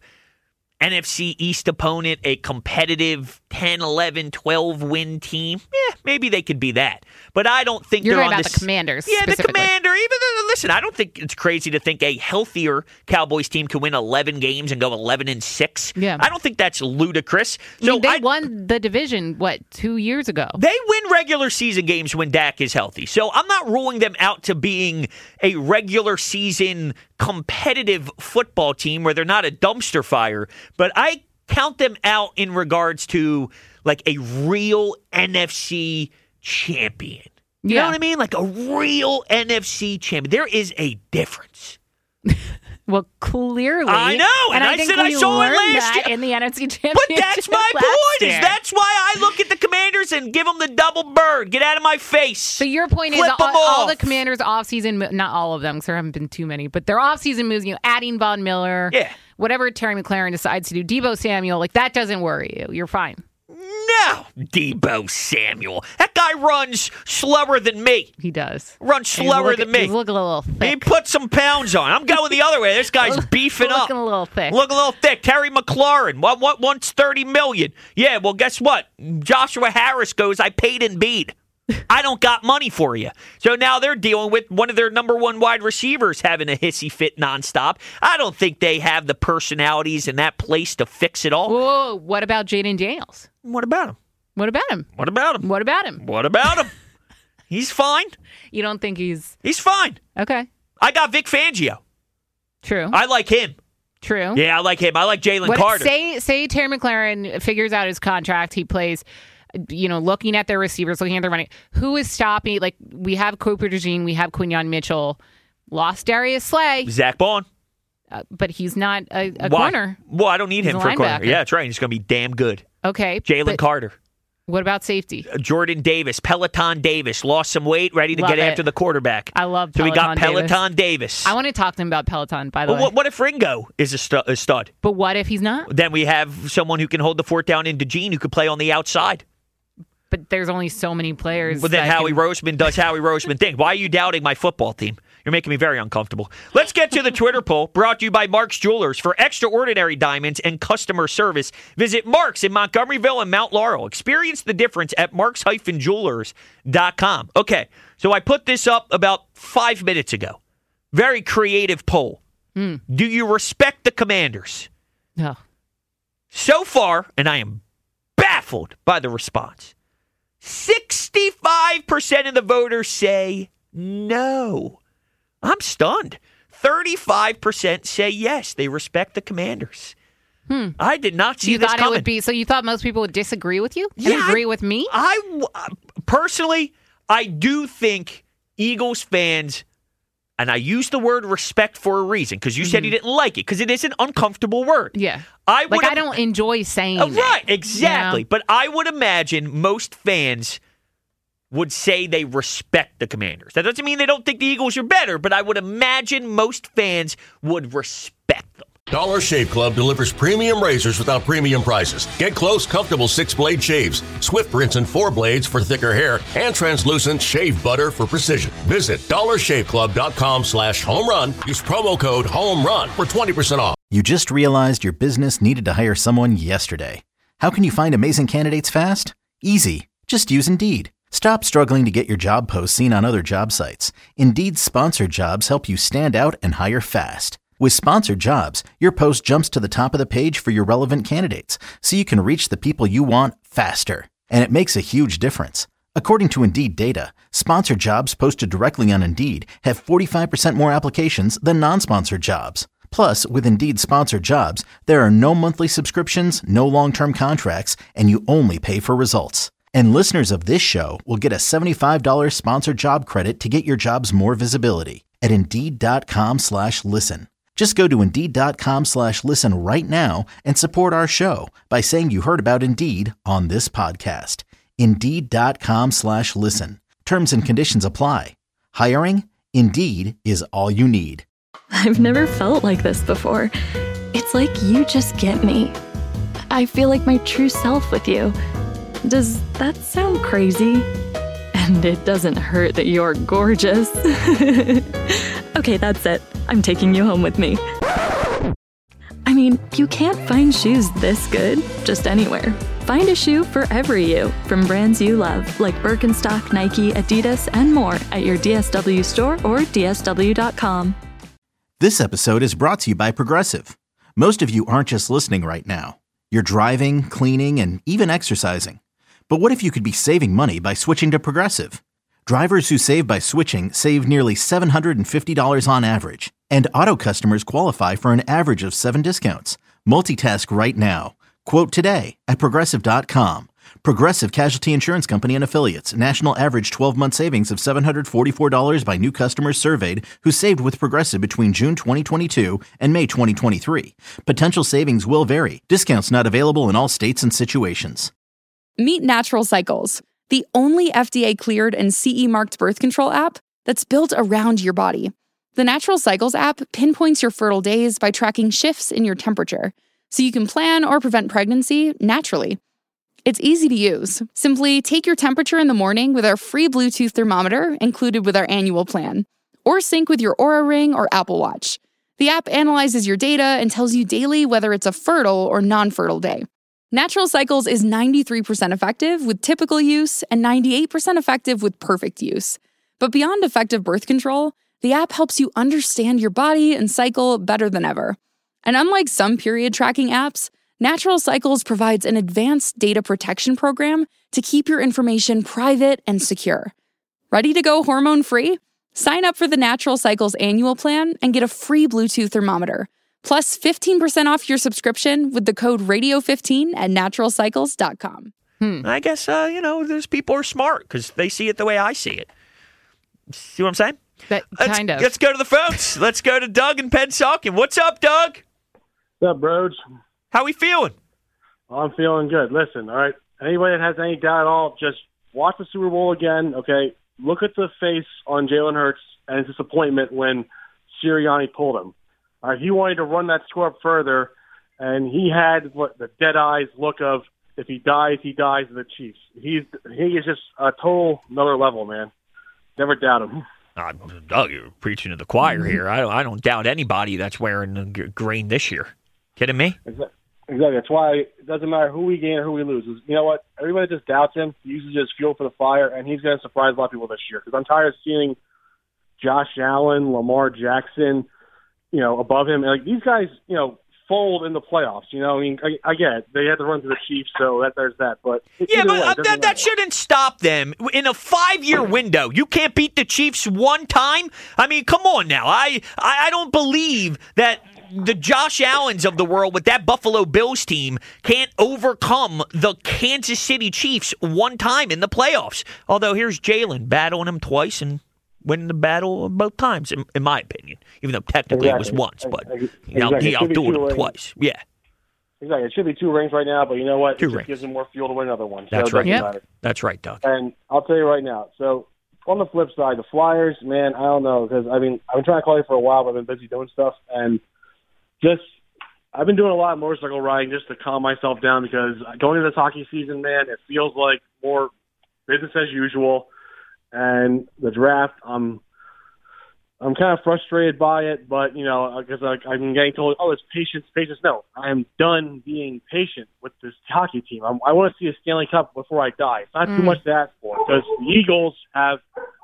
N F C East opponent, a competitive ten, eleven, twelve win team? Yeah, maybe they could be that. But I don't think You're they're right on about this. the Commanders. Yeah, the Commander. Even though, listen, I don't think it's crazy to think a healthier Cowboys team could win eleven games and go eleven and six. Yeah. I don't think that's ludicrous. I mean, they I, won the division, what, two years ago? They win regular season games when Dak is healthy. So I'm not ruling them out to being a regular season competitive football team where they're not a dumpster fire. But I count them out in regards to like a real N F C champion. You yeah. know what I mean? Like a real N F C champion. There is a difference. Well, clearly. I know, and, and I, I think said we I saw it learned last that year. in the N F C Championship. But that's my point. Is that's why I look at the Commanders and give them the double bird. Get out of my face. So your point Flip is all, them all off. the Commanders offseason, not all of them, because there haven't been too many, but their offseason moves, you know, adding Von Miller, yeah. whatever Terry McLaurin decides to do, Deebo Samuel, like that doesn't worry you. You're fine. No, Deebo Samuel. That guy runs slower than me. He does. Runs slower look, than me. He's looking a little thick. He put some pounds on. I'm going the other way. This guy's beefing up. Looking a little thick. Looking a little thick. Terry McLaurin. What? What? Wants thirty million. Yeah. Well, guess what? Joshua Harris goes. I paid Embiid. I don't got money for you. So now they're dealing with one of their number one wide receivers having a hissy fit nonstop. I don't think they have the personalities in that place to fix it all. Whoa, what about Jaden Daniels? What about him? What about him? What about him? What about him? What about him? He's fine. You don't think he's... He's fine. Okay. I got Vic Fangio. True. I like him. True. Yeah, I like him. I like Jalen What- Carter. Say, say Terry McLaurin figures out his contract. He plays... You know, looking at their receivers, looking at their running, who is stopping? Like, we have Cooper DeJean, we have Quinyon Mitchell, lost Darius Slay, Zach Bond. uh, but he's not a, a Why? corner. Well, I don't need He's him a for a corner. linebacker. Yeah, that's right. He's going to be damn good. Okay. Jalen but Carter. What about safety? Jordan Davis. Peloton Davis. Lost some weight, ready to Love get it. after the quarterback. I love So we Peloton got Peloton Davis. Davis. I want to talk to him about Peloton, by the Well, way. what, what if Ringo is a, stu- a stud? But what if he's not? Then we have someone who can hold the fort down in DeJean who could play on the outside. But there's only so many players. But then that Howie can- Roseman does Howie Roseman thing. Why are you doubting my football team? You're making me very uncomfortable. Let's get to the Twitter poll brought to you by Mark's Jewelers. For extraordinary diamonds and customer service, visit Mark's in Montgomeryville and Mount Laurel. Experience the difference at marks dash jewelers dot com. Okay, so I put this up about five minutes ago. Very creative poll. Mm. Do you respect the Commanders? No. So far, and I am baffled by the response, sixty-five percent of the voters say no. I'm stunned. thirty-five percent say yes, they respect the Commanders. Hmm. I did not see you this thought coming. it would be so. You thought most people would disagree with you and Yeah, agree I- with me? I personally, I do think Eagles fans, and I use the word respect for a reason because you mm-hmm. said you didn't like it because it is an uncomfortable word. Yeah, I like would I don't enjoy saying oh, right, it, exactly. you know? But I would imagine most fans would say they respect the Commanders. That doesn't mean they don't think the Eagles are better, but I would imagine most fans would respect them. Dollar Shave Club delivers premium razors without premium prices. Get close, comfortable six-blade shaves, Swift rinse and four blades for thicker hair, and translucent shave butter for precision. Visit dollar shave club dot com slash home run. Use promo code HOMERUN for twenty percent off. You just realized your business needed to hire someone yesterday. How can you find amazing candidates fast? Easy. Just use Indeed. Stop struggling to get your job posts seen on other job sites. Indeed's sponsored jobs help you stand out and hire fast. With sponsored jobs, your post jumps to the top of the page for your relevant candidates, so you can reach the people you want faster. And it makes a huge difference. According to Indeed data, sponsored jobs posted directly on Indeed have forty-five percent more applications than non-sponsored jobs. Plus, with Indeed sponsored jobs, there are no monthly subscriptions, no long-term contracts, and you only pay for results. And listeners of this show will get a seventy-five dollars sponsored job credit to get your jobs more visibility at Indeed.com slash listen. Just go to Indeed.com slash listen right now and support our show by saying you heard about Indeed on this podcast. Indeed.com slash listen. Terms and conditions apply. Hiring? Indeed is all you need. I've never felt like this before. It's like you just get me. I feel like my true self with you. Does that sound crazy? And it doesn't hurt that you're gorgeous. Okay, that's it. I'm taking you home with me. I mean, you can't find shoes this good just anywhere. Find a shoe for every you from brands you love, like Birkenstock, Nike, Adidas, and more at your D S W store or D S W dot com. This episode is brought to you by Progressive. Most of you aren't just listening right now. You're driving, cleaning, and even exercising. But what if you could be saving money by switching to Progressive? Drivers who save by switching save nearly seven hundred fifty dollars on average. And auto customers qualify for an average of seven discounts. Multitask right now. Quote today at Progressive dot com. Progressive Casualty Insurance Company and Affiliates. National average twelve-month savings of seven hundred forty-four dollars by new customers surveyed who saved with Progressive between June twenty twenty-two and May twenty twenty-three. Potential savings will vary. Discounts not available in all states and situations. Meet Natural Cycles, the only F D A-cleared and C E-marked birth control app that's built around your body. The Natural Cycles app pinpoints your fertile days by tracking shifts in your temperature, so you can plan or prevent pregnancy naturally. It's easy to use. Simply take your temperature in the morning with our free Bluetooth thermometer included with our annual plan, or sync with your Oura Ring or Apple Watch. The app analyzes your data and tells you daily whether it's a fertile or non-fertile day. Natural Cycles is ninety-three percent effective with typical use and ninety-eight percent effective with perfect use. But beyond effective birth control, the app helps you understand your body and cycle better than ever. And unlike some period tracking apps, Natural Cycles provides an advanced data protection program to keep your information private and secure. Ready to go hormone-free? Sign up for the Natural Cycles annual plan and get a free Bluetooth thermometer, plus fifteen percent off your subscription with the code radio fifteen at natural cycles dot com. Hmm. I guess, uh, you know, there's people are smart because they see it the way I see it. See what I'm saying? That, let's, kind of. Let's go to the phones. Let's go to Doug in Pennsauken. What's up, Doug? What's up, bros? How we feeling? I'm feeling good. Listen, all right, anybody that has any doubt at all, just watch the Super Bowl again, okay? Look at the face on Jalen Hurts and his disappointment when Sirianni pulled him. All right, he wanted to run that score up further, and he had what the dead eyes look of, if he dies, he dies to the Chiefs. He's He is just a total another level, man. Never doubt him. Uh, Doug, you're preaching to the choir here. I don't, I don't doubt anybody that's wearing the g- green this year. Kidding me? Exactly. That's why it doesn't matter who we gain or who we lose. You know what? Everybody just doubts him. He uses it as fuel for the fire, and he's going to surprise a lot of people this year. Because I'm tired of seeing Josh Allen, Lamar Jackson, you know, above him. Like these guys, you know, fold in the playoffs. You know, I mean, I, I get it. They had to run through the Chiefs, so that there's that. But yeah, but way, uh, that, that shouldn't stop them in a five-year window. You can't beat the Chiefs one time. I mean, come on now. I I, I don't believe that the Josh Allens of the world with that Buffalo Bills team can't overcome the Kansas City Chiefs one time in the playoffs. Although here's Jalen battling him twice and winning the battle both times, in, in my opinion. Even though technically exactly. it was once, but exactly. he, out, he outdoed him rings. twice. Yeah. Exactly. It should be two rings right now, but you know what? Two it just rings. gives him more fuel to win another one. That's so right. Yep. That's right, Doug. And I'll tell you right now. So on the flip side, the Flyers, man, I don't know. Because, I mean, I've been trying to call you for a while, but I've been busy doing stuff. And just I've been doing a lot of motorcycle riding just to calm myself down because going into this hockey season, man, it feels like more business as usual. And the draft, I'm I'm kind of frustrated by it, but, you know, because I'm getting told, oh, it's patience, patience. No, I am done being patient with this hockey team. I'm, I want to see a Stanley Cup before I die. It's not mm. too much to ask for because the Eagles have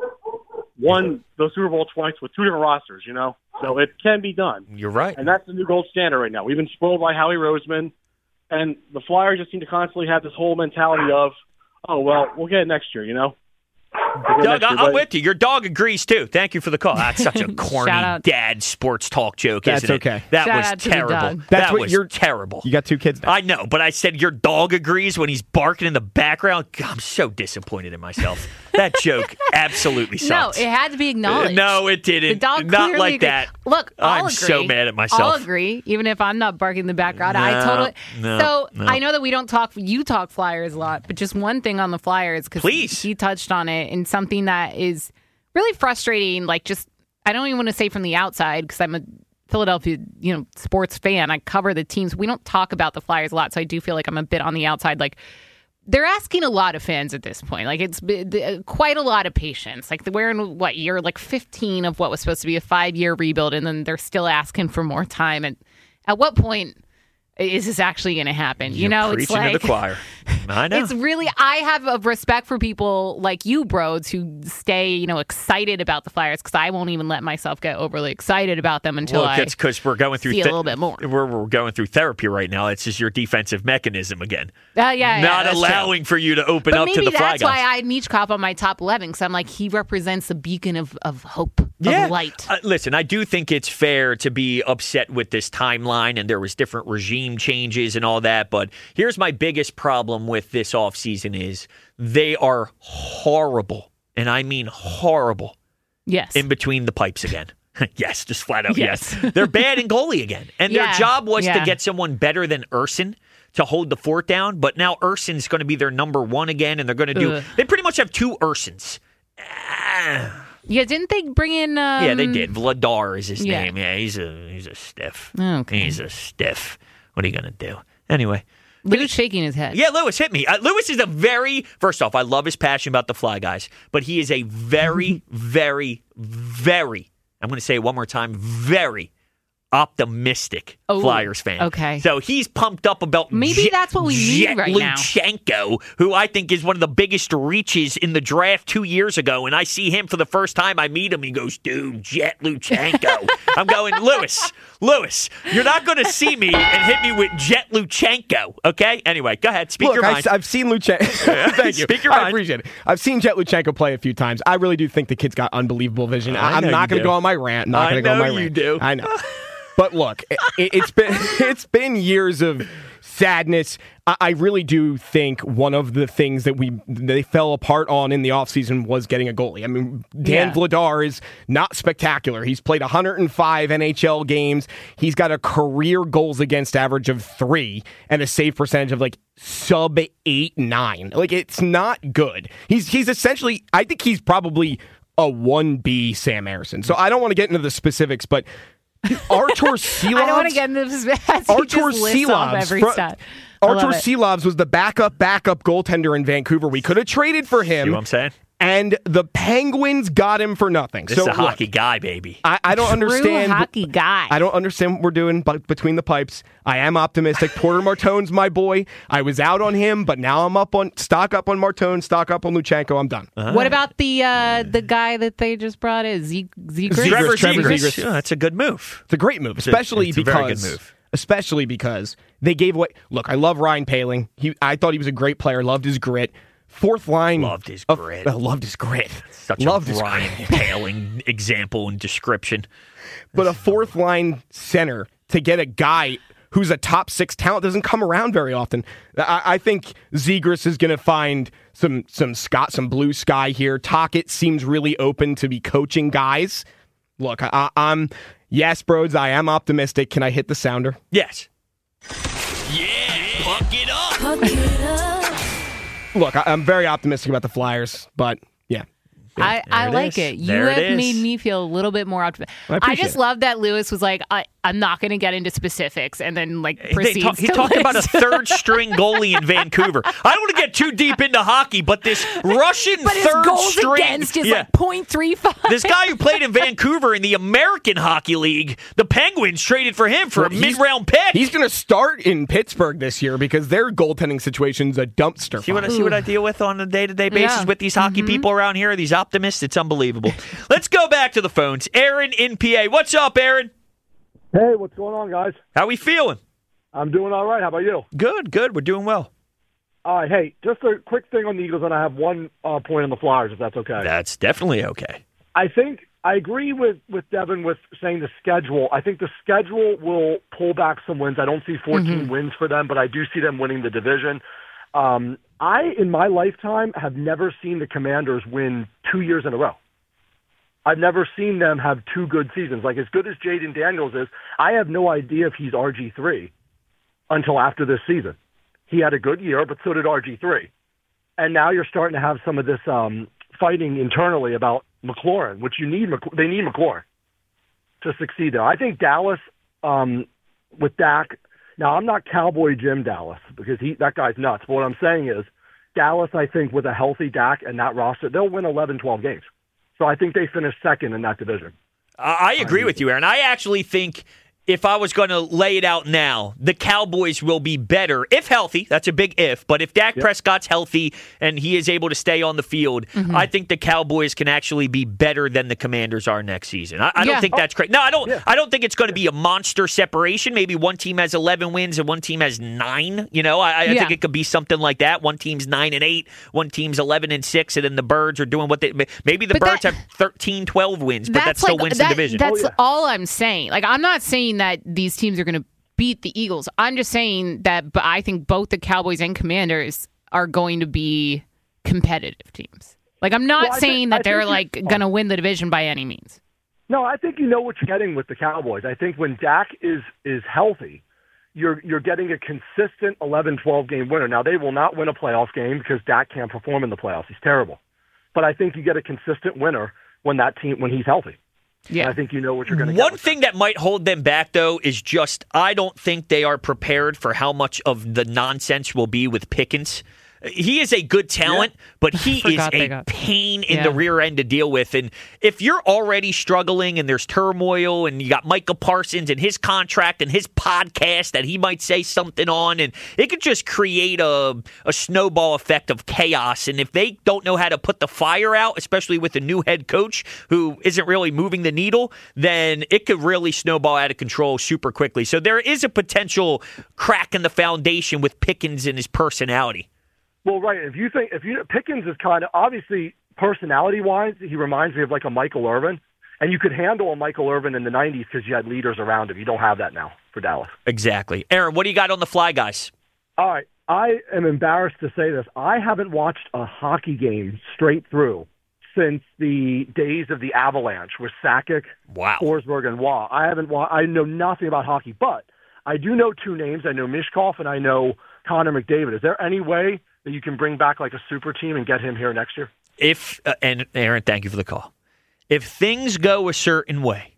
won the Super Bowl twice with two different rosters, you know? So it can be done. You're right. And that's the new gold standard right now. We've been spoiled by Howie Roseman, and the Flyers just seem to constantly have this whole mentality of, oh, well, we'll get it next year, you know? Doug, I- I'm with you. Your dog agrees too. Thank you for the call. That's such a corny Shout out. dad sports talk joke, That's isn't it? okay. That Shout was out to the terrible. dog. That's that what was you're- terrible. You got two kids now. I know, but I said your dog agrees when he's barking in the background. God, I'm so disappointed in myself. That joke absolutely No, sucks. it had to be acknowledged. No, it didn't. The dog Not clearly like agreed. that. Look, I'll I'm agree. so mad at myself. I'll agree, even if I'm not barking in the background. I No, totally. no, so no. I know that we don't talk. You talk Flyers a lot, but just one thing on the Flyers because Please. he touched on it and something that is really frustrating. Like, just I don't even want to say from the outside because I'm a Philadelphia, you know, sports fan. I cover the teams. We don't talk about the Flyers a lot, so I do feel like I'm a bit on the outside. Like, they're asking a lot of fans at this point. Like, it's been quite a lot of patience. Like, we're in, what, year, like fifteen of what was supposed to be a five-year rebuild, and then they're still asking for more time. And at what point is this actually going to happen? You You're know, it's preaching like... to the choir. I know. It's really, I have a respect for people like you, Broads, who stay, you know, excited about the Flyers because I won't even let myself get overly excited about them until Look, I it's because we're going through see a the- little bit more. We're, we're going through therapy right now. It's just your defensive mechanism again. Uh, yeah, yeah, Not that's allowing true. for you to open But up maybe to the Fly that's guys. why I had Michkov on my top eleven because I'm like, he represents a beacon of, of hope, Yeah. of light. Uh, listen, I do think it's fair to be upset with this timeline, and there was different regime changes and all that. But here's my biggest problem with this offseason is they are horrible, and I mean horrible. Yes. In between the pipes again. Yes, just flat out yes. Yes. They're bad in goalie again. And Yeah, their job was to yeah. get someone better than Urson to hold the fort down, but now Urson's going to be their number one again, and they're going to do Ugh. – they pretty much have two Ursons. Yeah, didn't they bring in... Um, Yeah, they did. Vladar is his yeah. name. Yeah, he's a he's a stiff. Okay. He's a stiff. What are you gonna do? Anyway, Lou's shaking his head. yeah, Lewis hit me. Uh, Lewis is a very first off. I love his passion about the Fly guys, but he is a very, very, very. I'm going to say it one more time. Very optimistic Oh, Flyers fan. okay. So he's pumped up about Maybe Jet- that's what we need Jet right now. Luchenko, who I think is one of the biggest reaches in the draft two years ago. And I see him for the first time. I meet him. He goes, dude, Jet Luchenko. I'm going, Lewis, Lewis, you're not going to see me and hit me with Jet Luchenko. Okay? Anyway, go ahead. Speak Look, your I, mind. I've seen Luchenko. Thank you. Speak your I mind. appreciate it. I've seen Jet Luchenko play a few times. I really do think the kid's got unbelievable vision. I I'm know not you going to do. go on my rant. Not I going to go on know my you rant. do. I know. But look, it, it's been it's been years of sadness. I, I really do think one of the things that we they fell apart on in the offseason was getting a goalie. I mean, Dan Yeah. Vladar is not spectacular. He's played one hundred five N H L games. He's got a career goals against average of three and a save percentage of like sub eight nine. Like, it's not good. He's he's essentially, I think he's probably a one B Sam Harrison. So I don't want to get into the specifics, but Artur Silovs. I don't want to get into this. Artur Silovs. Every fro- stat. I love Artur it. Silovs was the backup, backup goaltender in Vancouver. We could have traded for him. See what I'm saying? And the Penguins got him for nothing. This so is a look, hockey guy, baby. I, I don't True understand. hockey guy. I don't understand what we're doing but between the pipes. I am optimistic. Porter Martone's my boy. I was out on him, but now I'm up on stock up on Martone, stock up on Luchenko. I'm done. What about the uh, the guy that they just brought in, Ze- Zegras? Trevor Trevor Zegras. Zegras. Yeah, that's a good move. It's a great move, It's a- especially it's a because very good move. especially because they gave away. Look, I love Ryan Poehling. He, I thought he was a great player. Loved his grit. Fourth line, Loved his of- grit. uh, loved his grit. Such loved a his Ryan grit. Poehling example and description. But a fourth line center to get a guy who's a top six talent doesn't come around very often. I, I think Zegras is going to find some some Scott some blue sky here. Tocchet seems really open to be coaching guys. Look, I, I'm yes, Broads. I am optimistic. Can I hit the sounder? Yes. Yeah, puck it up. Look, I, I'm very optimistic about the Flyers, but yeah. I, I it like is. it. You There it have is. made me feel a little bit more optimistic. I I, appreciate just it. love that Lewis was like, I, I'm not going to get into specifics, and then like They proceeds talk- he to talked about a list- third string goalie in Vancouver. I don't want to get too deep into hockey, but this Russian but his third goals string, against is yeah. like point three five. This guy who played in Vancouver in the American Hockey League, the Penguins traded for him for a He's- mid-round pick. He's going to start in Pittsburgh this year because their goaltending situation's a dumpster. See what, I, fire. see what I deal with on a day-to-day basis Yeah. with these hockey people around here, these optimists? It's unbelievable. Let's go back to the phones. Aaron in P A. What's up, Aaron? Hey, what's going on, guys? How we feeling? I'm doing all right. How about you? Good, good. We're doing well. All right, hey, just a quick thing on the Eagles, and I have one uh, point on the Flyers, if that's okay. That's definitely okay. I think I agree with, with Devin with saying the schedule. I think the schedule will pull back some wins. I don't see fourteen mm-hmm. wins for them, but I do see them winning the division. Um, I, in my lifetime, have never seen the Commanders win two years in a row. I've never seen them have two good seasons. Like, as good as Jaden Daniels is, I have no idea if he's R G three until after this season. He had a good year, but so did R G three. And now you're starting to have some of this um, fighting internally about McLaurin, which you need. They need McLaurin to succeed there. I think Dallas um, with Dak. Now, I'm not Cowboy Jim Dallas because he that guy's nuts. But what I'm saying is Dallas, I think, with a healthy Dak and that roster, they'll win eleven, twelve games. So I think they finish second in that division. I agree with you, Aaron. I actually think if I was going to lay it out now, the Cowboys will be better, if healthy. That's a big if. But if Dak yep. Prescott's healthy and he is able to stay on the field, mm-hmm. I think the Cowboys can actually be better than the Commanders are next season. I, I yeah. don't think that's great. No, I don't. Yeah. I don't think it's going to be a monster separation. Maybe one team has eleven wins and one team has nine. You know, I, I yeah. think it could be something like that. One team's nine and eight, one team's eleven and six, and then the Birds are doing what they. Maybe the but Birds that, have thirteen, twelve wins, but that still like, wins that, the division. That's oh, yeah. all I'm saying. Like, I'm not saying that these teams are going to beat the Eagles. I'm just saying that but I think both the Cowboys and Commanders are going to be competitive teams. Like, I'm not well, saying think, that I they're like going to win the division by any means. No, I think you know what you're getting with the Cowboys. I think when Dak is is healthy, you're you're getting a consistent eleven, twelve game winner. Now, they will not win a playoff game because Dak can't perform in the playoffs. He's terrible. But I think you get a consistent winner when that team when he's healthy. Yeah, and I think you know what you're going to get. One thing that might hold them back, though, is just I don't think they are prepared for how much of the nonsense will be with Pickens. He is a good talent, yeah. but he is a pain in yeah. the rear end to deal with. And if you're already struggling and there's turmoil and you got Micah Parsons and his contract and his podcast that he might say something on, and it could just create a, a snowball effect of chaos. And if they don't know how to put the fire out, especially with a new head coach who isn't really moving the needle, then it could really snowball out of control super quickly. So there is a potential crack in the foundation with Pickens and his personality. Well, right. If you think if you Pickens is kind of obviously personality-wise, he reminds me of like a Michael Irvin, and you could handle a Michael Irvin in the nineties because you had leaders around him. You don't have that now for Dallas. Exactly. Aaron, what do you got on the fly, guys? All right. I am embarrassed to say this. I haven't watched a hockey game straight through since the days of the Avalanche with Sakic, wow. Forsberg, and Waugh. I haven't. Wa- I know nothing about hockey, but I do know two names. I know Mishkov and I know Connor McDavid. Is there any way that you can bring back like a super team and get him here next year? If uh, and Aaron, thank you for the call. If things go a certain way,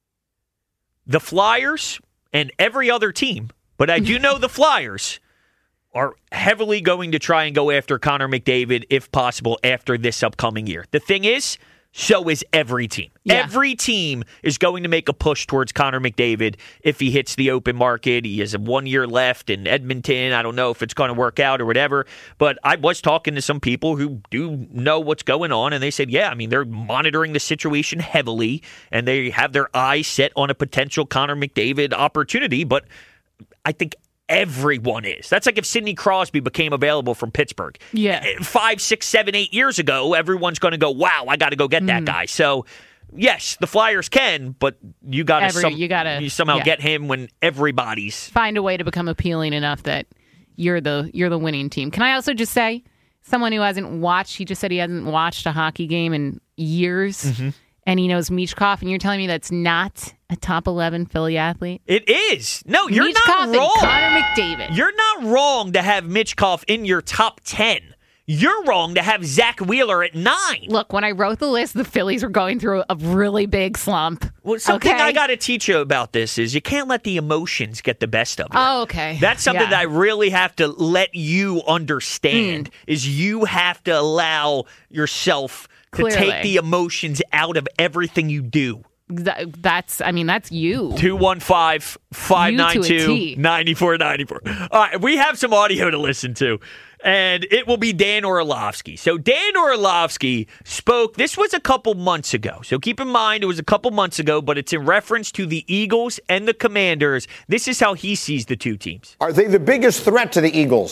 the Flyers and every other team, but I do know the Flyers are heavily going to try and go after Connor McDavid if possible after this upcoming year. The thing is, so is every team. Yeah. Every team is going to make a push towards Connor McDavid if he hits the open market. He has one year left in Edmonton. I don't know if it's going to work out or whatever. But I was talking to some people who do know what's going on, and they said, yeah, I mean, they're monitoring the situation heavily, and they have their eyes set on a potential Connor McDavid opportunity. But I think everyone is. That's like if Sidney Crosby became available from Pittsburgh. Yeah. Five, six, seven, eight years ago, everyone's going to go, wow, I got to go get that mm. guy. So, yes, the Flyers can, but you got to some, you gotta, you somehow yeah. get him when everybody's... Find a way to become appealing enough that you're the you're the winning team. Can I also just say, someone who hasn't watched, he just said he hasn't watched a hockey game in years, mm-hmm. and he knows Michkov, and you're telling me that's not a top eleven Philly athlete? It is. No, you're Michkov not wrong. And Connor McDavid. You're not wrong to have Michkov in your top ten. You're wrong to have Zach Wheeler at nine. Look, when I wrote the list, the Phillies were going through a really big slump. Well, something okay? I got to teach you about this is you can't let the emotions get the best of you. Oh, okay. That's something yeah. that I really have to let you understand, mm. is you have to allow yourself to Clearly. take the emotions out of everything you do. That's, I mean, that's you. two one five, five nine two, nine four nine four. All right, we have some audio to listen to, and it will be Dan Orlovsky. So Dan Orlovsky spoke, this was a couple months ago. So keep in mind, it was a couple months ago, but it's in reference to the Eagles and the Commanders. This is how he sees the two teams. Are they the biggest threat to the Eagles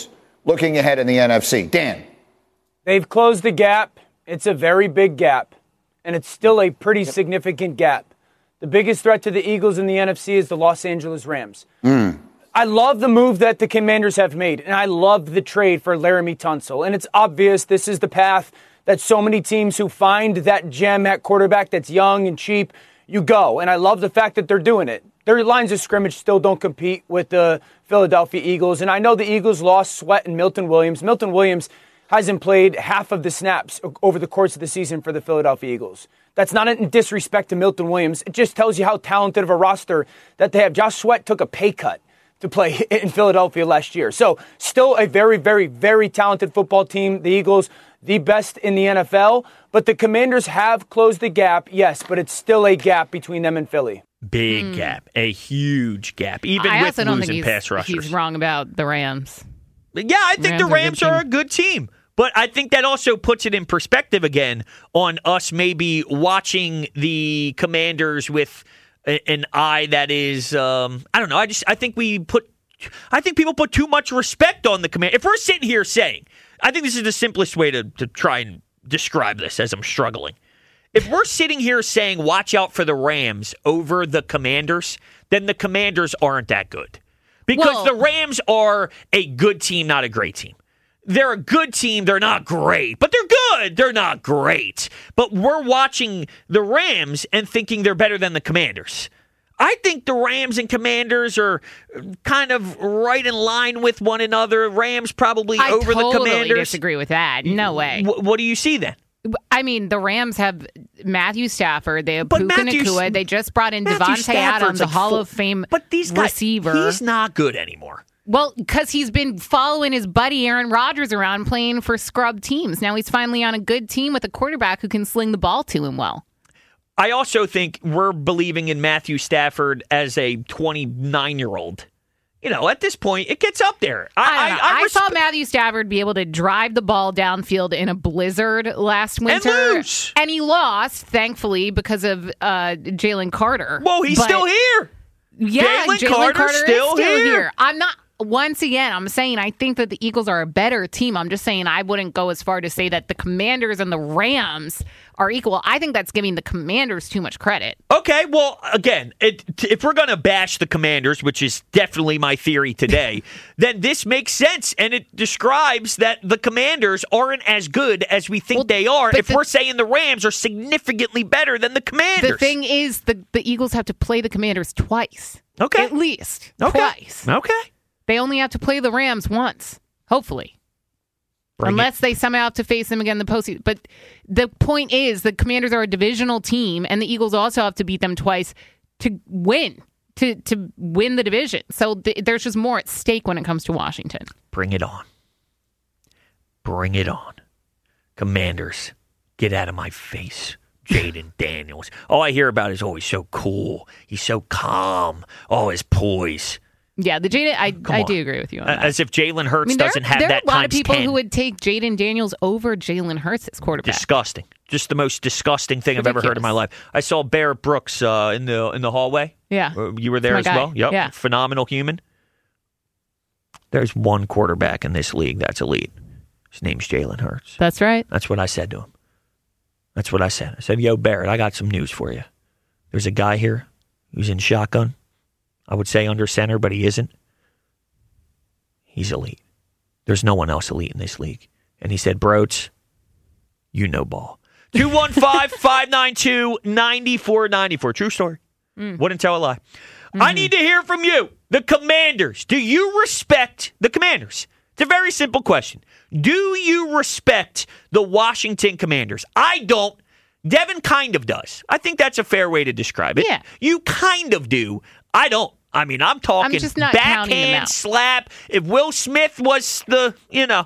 looking ahead in the N F C. Dan. They've closed the gap. It's a very big gap, and it's still a pretty significant gap. The biggest threat to the Eagles in the N F C is the Los Angeles Rams. Mm. I love the move that the Commanders have made, and I love the trade for Laramie Tunsil. And it's obvious this is the path that so many teams who find that gem at quarterback that's young and cheap, you go. And I love the fact that they're doing it. Their lines of scrimmage still don't compete with the Philadelphia Eagles. And I know the Eagles lost Sweat and Milton Williams. Milton Williams hasn't played half of the snaps over the course of the season for the Philadelphia Eagles. That's not in disrespect to Milton Williams. It just tells you how talented of a roster that they have. Josh Sweat took a pay cut to play in Philadelphia last year. So still a very, very, very talented football team. The Eagles, the best in the N F L. But the Commanders have closed the gap, yes, but it's still a gap between them and Philly. Big mm. gap, a huge gap, even I with also don't losing think pass rushers. He's wrong about the Rams. Yeah, I think Rams the Rams are, are a good team. But I think that also puts it in perspective again on us maybe watching the Commanders with a, an eye that is, um, I don't know, I just I think we put, I think people put too much respect on the Commanders. If we're sitting here saying, I think this is the simplest way to, to try and describe this as I'm struggling. If we're sitting here saying watch out for the Rams over the Commanders, then the Commanders aren't that good. Because well, the Rams are a good team, not a great team. They're a good team. They're not great, but they're good. They're not great. But we're watching the Rams and thinking they're better than the Commanders. I think the Rams and Commanders are kind of right in line with one another. Rams probably I over totally the Commanders. I totally disagree with that. No way. W- what do you see then? I mean, the Rams have Matthew Stafford. They have Puka Nacua. They just brought in Devontae Adams, a like Hall full, of Fame but these guys, receiver. He's not good anymore. Well, because he's been following his buddy Aaron Rodgers around playing for scrub teams. Now he's finally on a good team with a quarterback who can sling the ball to him well. I also think we're believing in Matthew Stafford as a twenty-nine-year-old. You know, at this point, it gets up there. I, I, I, I, I saw Matthew Stafford be able to drive the ball downfield in a blizzard last winter. And lose. And he lost, thankfully, because of uh, Jalen Carter. Whoa, he's but, still here. Yeah, Jalen Jalen Carter's Carter still, is still here. here. I'm not... Once again, I'm saying I think that the Eagles are a better team. I'm just saying I wouldn't go as far to say that the Commanders and the Rams are equal. I think that's giving the Commanders too much credit. Okay, well, again, it, if we're going to bash the Commanders, which is definitely my theory today, then this makes sense, and it describes that the Commanders aren't as good as we think well, they are if the, we're saying the Rams are significantly better than the Commanders. The thing is, the, the Eagles have to play the Commanders twice. Okay. At least. Okay. Twice. Okay. They only have to play the Rams once, hopefully. Bring Unless it. they somehow have to face them again in the postseason. But the point is, the Commanders are a divisional team, and the Eagles also have to beat them twice to win, to to win the division. So th- there's just more at stake when it comes to Washington. Bring it on. Bring it on. Commanders, get out of my face. Jaden Daniels. All I hear about is, oh, he's so cool. He's so calm. Oh, his poise. Yeah, the Jaden, I I do agree with you on that. As if Jalen Hurts I mean, doesn't there, have there that times ten. There are a lot of people ten. Who would take Jaden Daniels over Jalen Hurts as quarterback. Disgusting. Just the most disgusting thing Ridiculous. I've ever heard in my life. I saw Barrett Brooks uh, in the in the hallway. Yeah. Uh, you were there as guy. well? Yep. Yeah. Phenomenal human. There's one quarterback in this league that's elite. His name's Jalen Hurts. That's right. That's what I said to him. That's what I said. I said, yo, Barrett, I got some news for you. There's a guy here who's in shotgun. I would say under center, but he isn't. He's elite. There's no one else elite in this league. And he said, Broads, you know ball. two one five, five nine two, nine four nine four. True story. Mm. Wouldn't tell a lie. Mm-hmm. I need to hear from you. The Commanders. Do you respect the Commanders? It's a very simple question. Do you respect the Washington Commanders? I don't. Devin kind of does. I think that's a fair way to describe it. Yeah. You kind of do. I don't. I mean, I'm talking I'm just not backhand slap. If Will Smith was the, you know,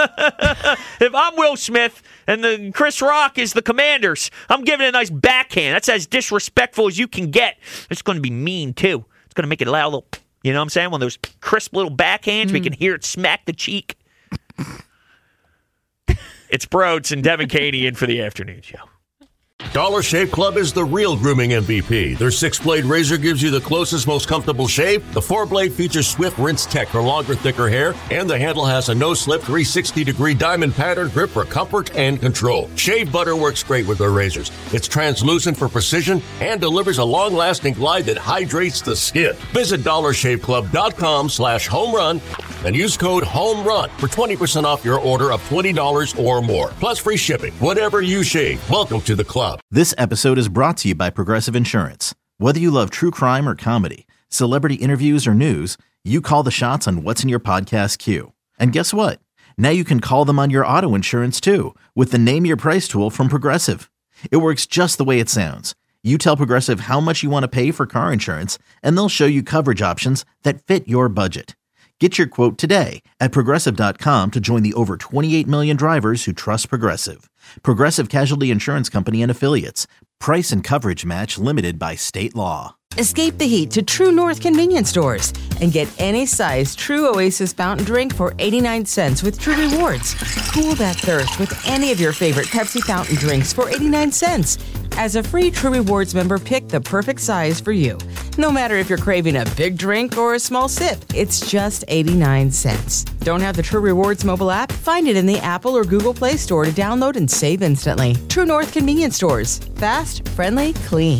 if I'm Will Smith and the Chris Rock is the Commanders, I'm giving it a nice backhand. That's as disrespectful as you can get. It's going to be mean, too. It's going to make it loud, little, you know what I'm saying? One of those crisp little backhands, mm. we can hear it smack the cheek. It's Broads and Devin Caney in for the afternoon show. Dollar Shave Club is the real grooming M V P. Their six-blade razor gives you the closest, most comfortable shave. The four-blade features Swift Rinse Tech for longer, thicker hair, and the handle has a no-slip three sixty degree diamond pattern grip for comfort and control. Shave butter works great with their razors. It's translucent for precision and delivers a long-lasting glide that hydrates the skin. Visit dollar shave club dot com slash home run and use code HOMERUN for twenty percent off your order of twenty dollars or more, plus free shipping. Whatever you shave, welcome to the club. This episode is brought to you by Progressive Insurance. Whether you love true crime or comedy, celebrity interviews or news, you call the shots on what's in your podcast queue. And guess what? Now you can call them on your auto insurance too with the Name Your Price tool from Progressive. It works just the way it sounds. You tell Progressive how much you want to pay for car insurance, and they'll show you coverage options that fit your budget. Get your quote today at Progressive dot com to join the over twenty-eight million drivers who trust Progressive. Progressive Casualty Insurance Company and Affiliates. Price and coverage match limited by state law. Escape the heat to True North convenience stores and get any size True Oasis fountain drink for eighty-nine cents with True Rewards. Cool that thirst with any of your favorite Pepsi fountain drinks for eighty-nine cents. As a free True Rewards member, pick the perfect size for you. No matter if you're craving a big drink or a small sip, it's just eighty-nine cents. Don't have the True Rewards mobile app? Find it in the Apple or Google Play Store to download and save instantly. True North convenience stores. Fast, friendly, clean.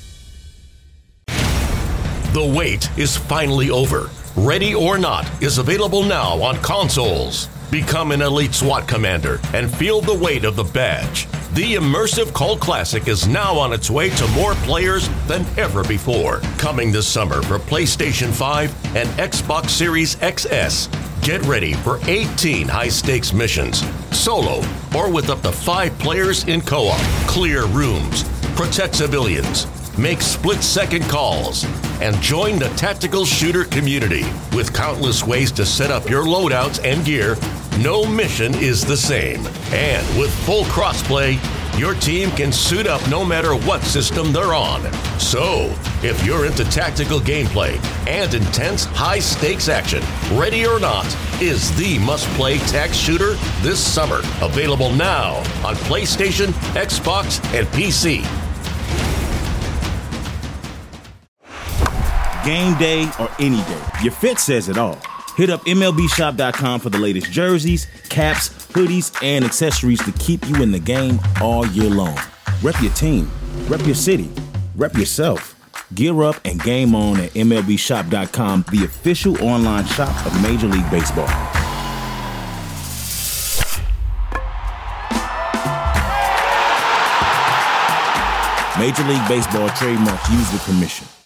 The wait is finally over. Ready or Not is available now on consoles. Become an elite SWAT commander and feel the weight of the badge. The immersive cult classic is now on its way to more players than ever before. Coming this summer for PlayStation five and Xbox Series X S. Get ready for eighteen high-stakes missions, solo or with up to five players in co-op. Clear rooms, protect civilians, make split-second calls, and join the tactical shooter community. With countless ways to set up your loadouts and gear, no mission is the same. And with full crossplay, your team can suit up no matter what system they're on. So, if you're into tactical gameplay and intense high-stakes action, Ready or Not is the must-play tac shooter this summer. Available now on PlayStation, Xbox, and P C. Game day or any day, your fit says it all. Hit up M L B shop dot com for the latest jerseys, caps, hoodies, and accessories to keep you in the game all year long. Rep your team, rep your city, rep yourself. Gear up and game on at M L B shop dot com, the official online shop of Major League Baseball. Major League Baseball trademark used with permission.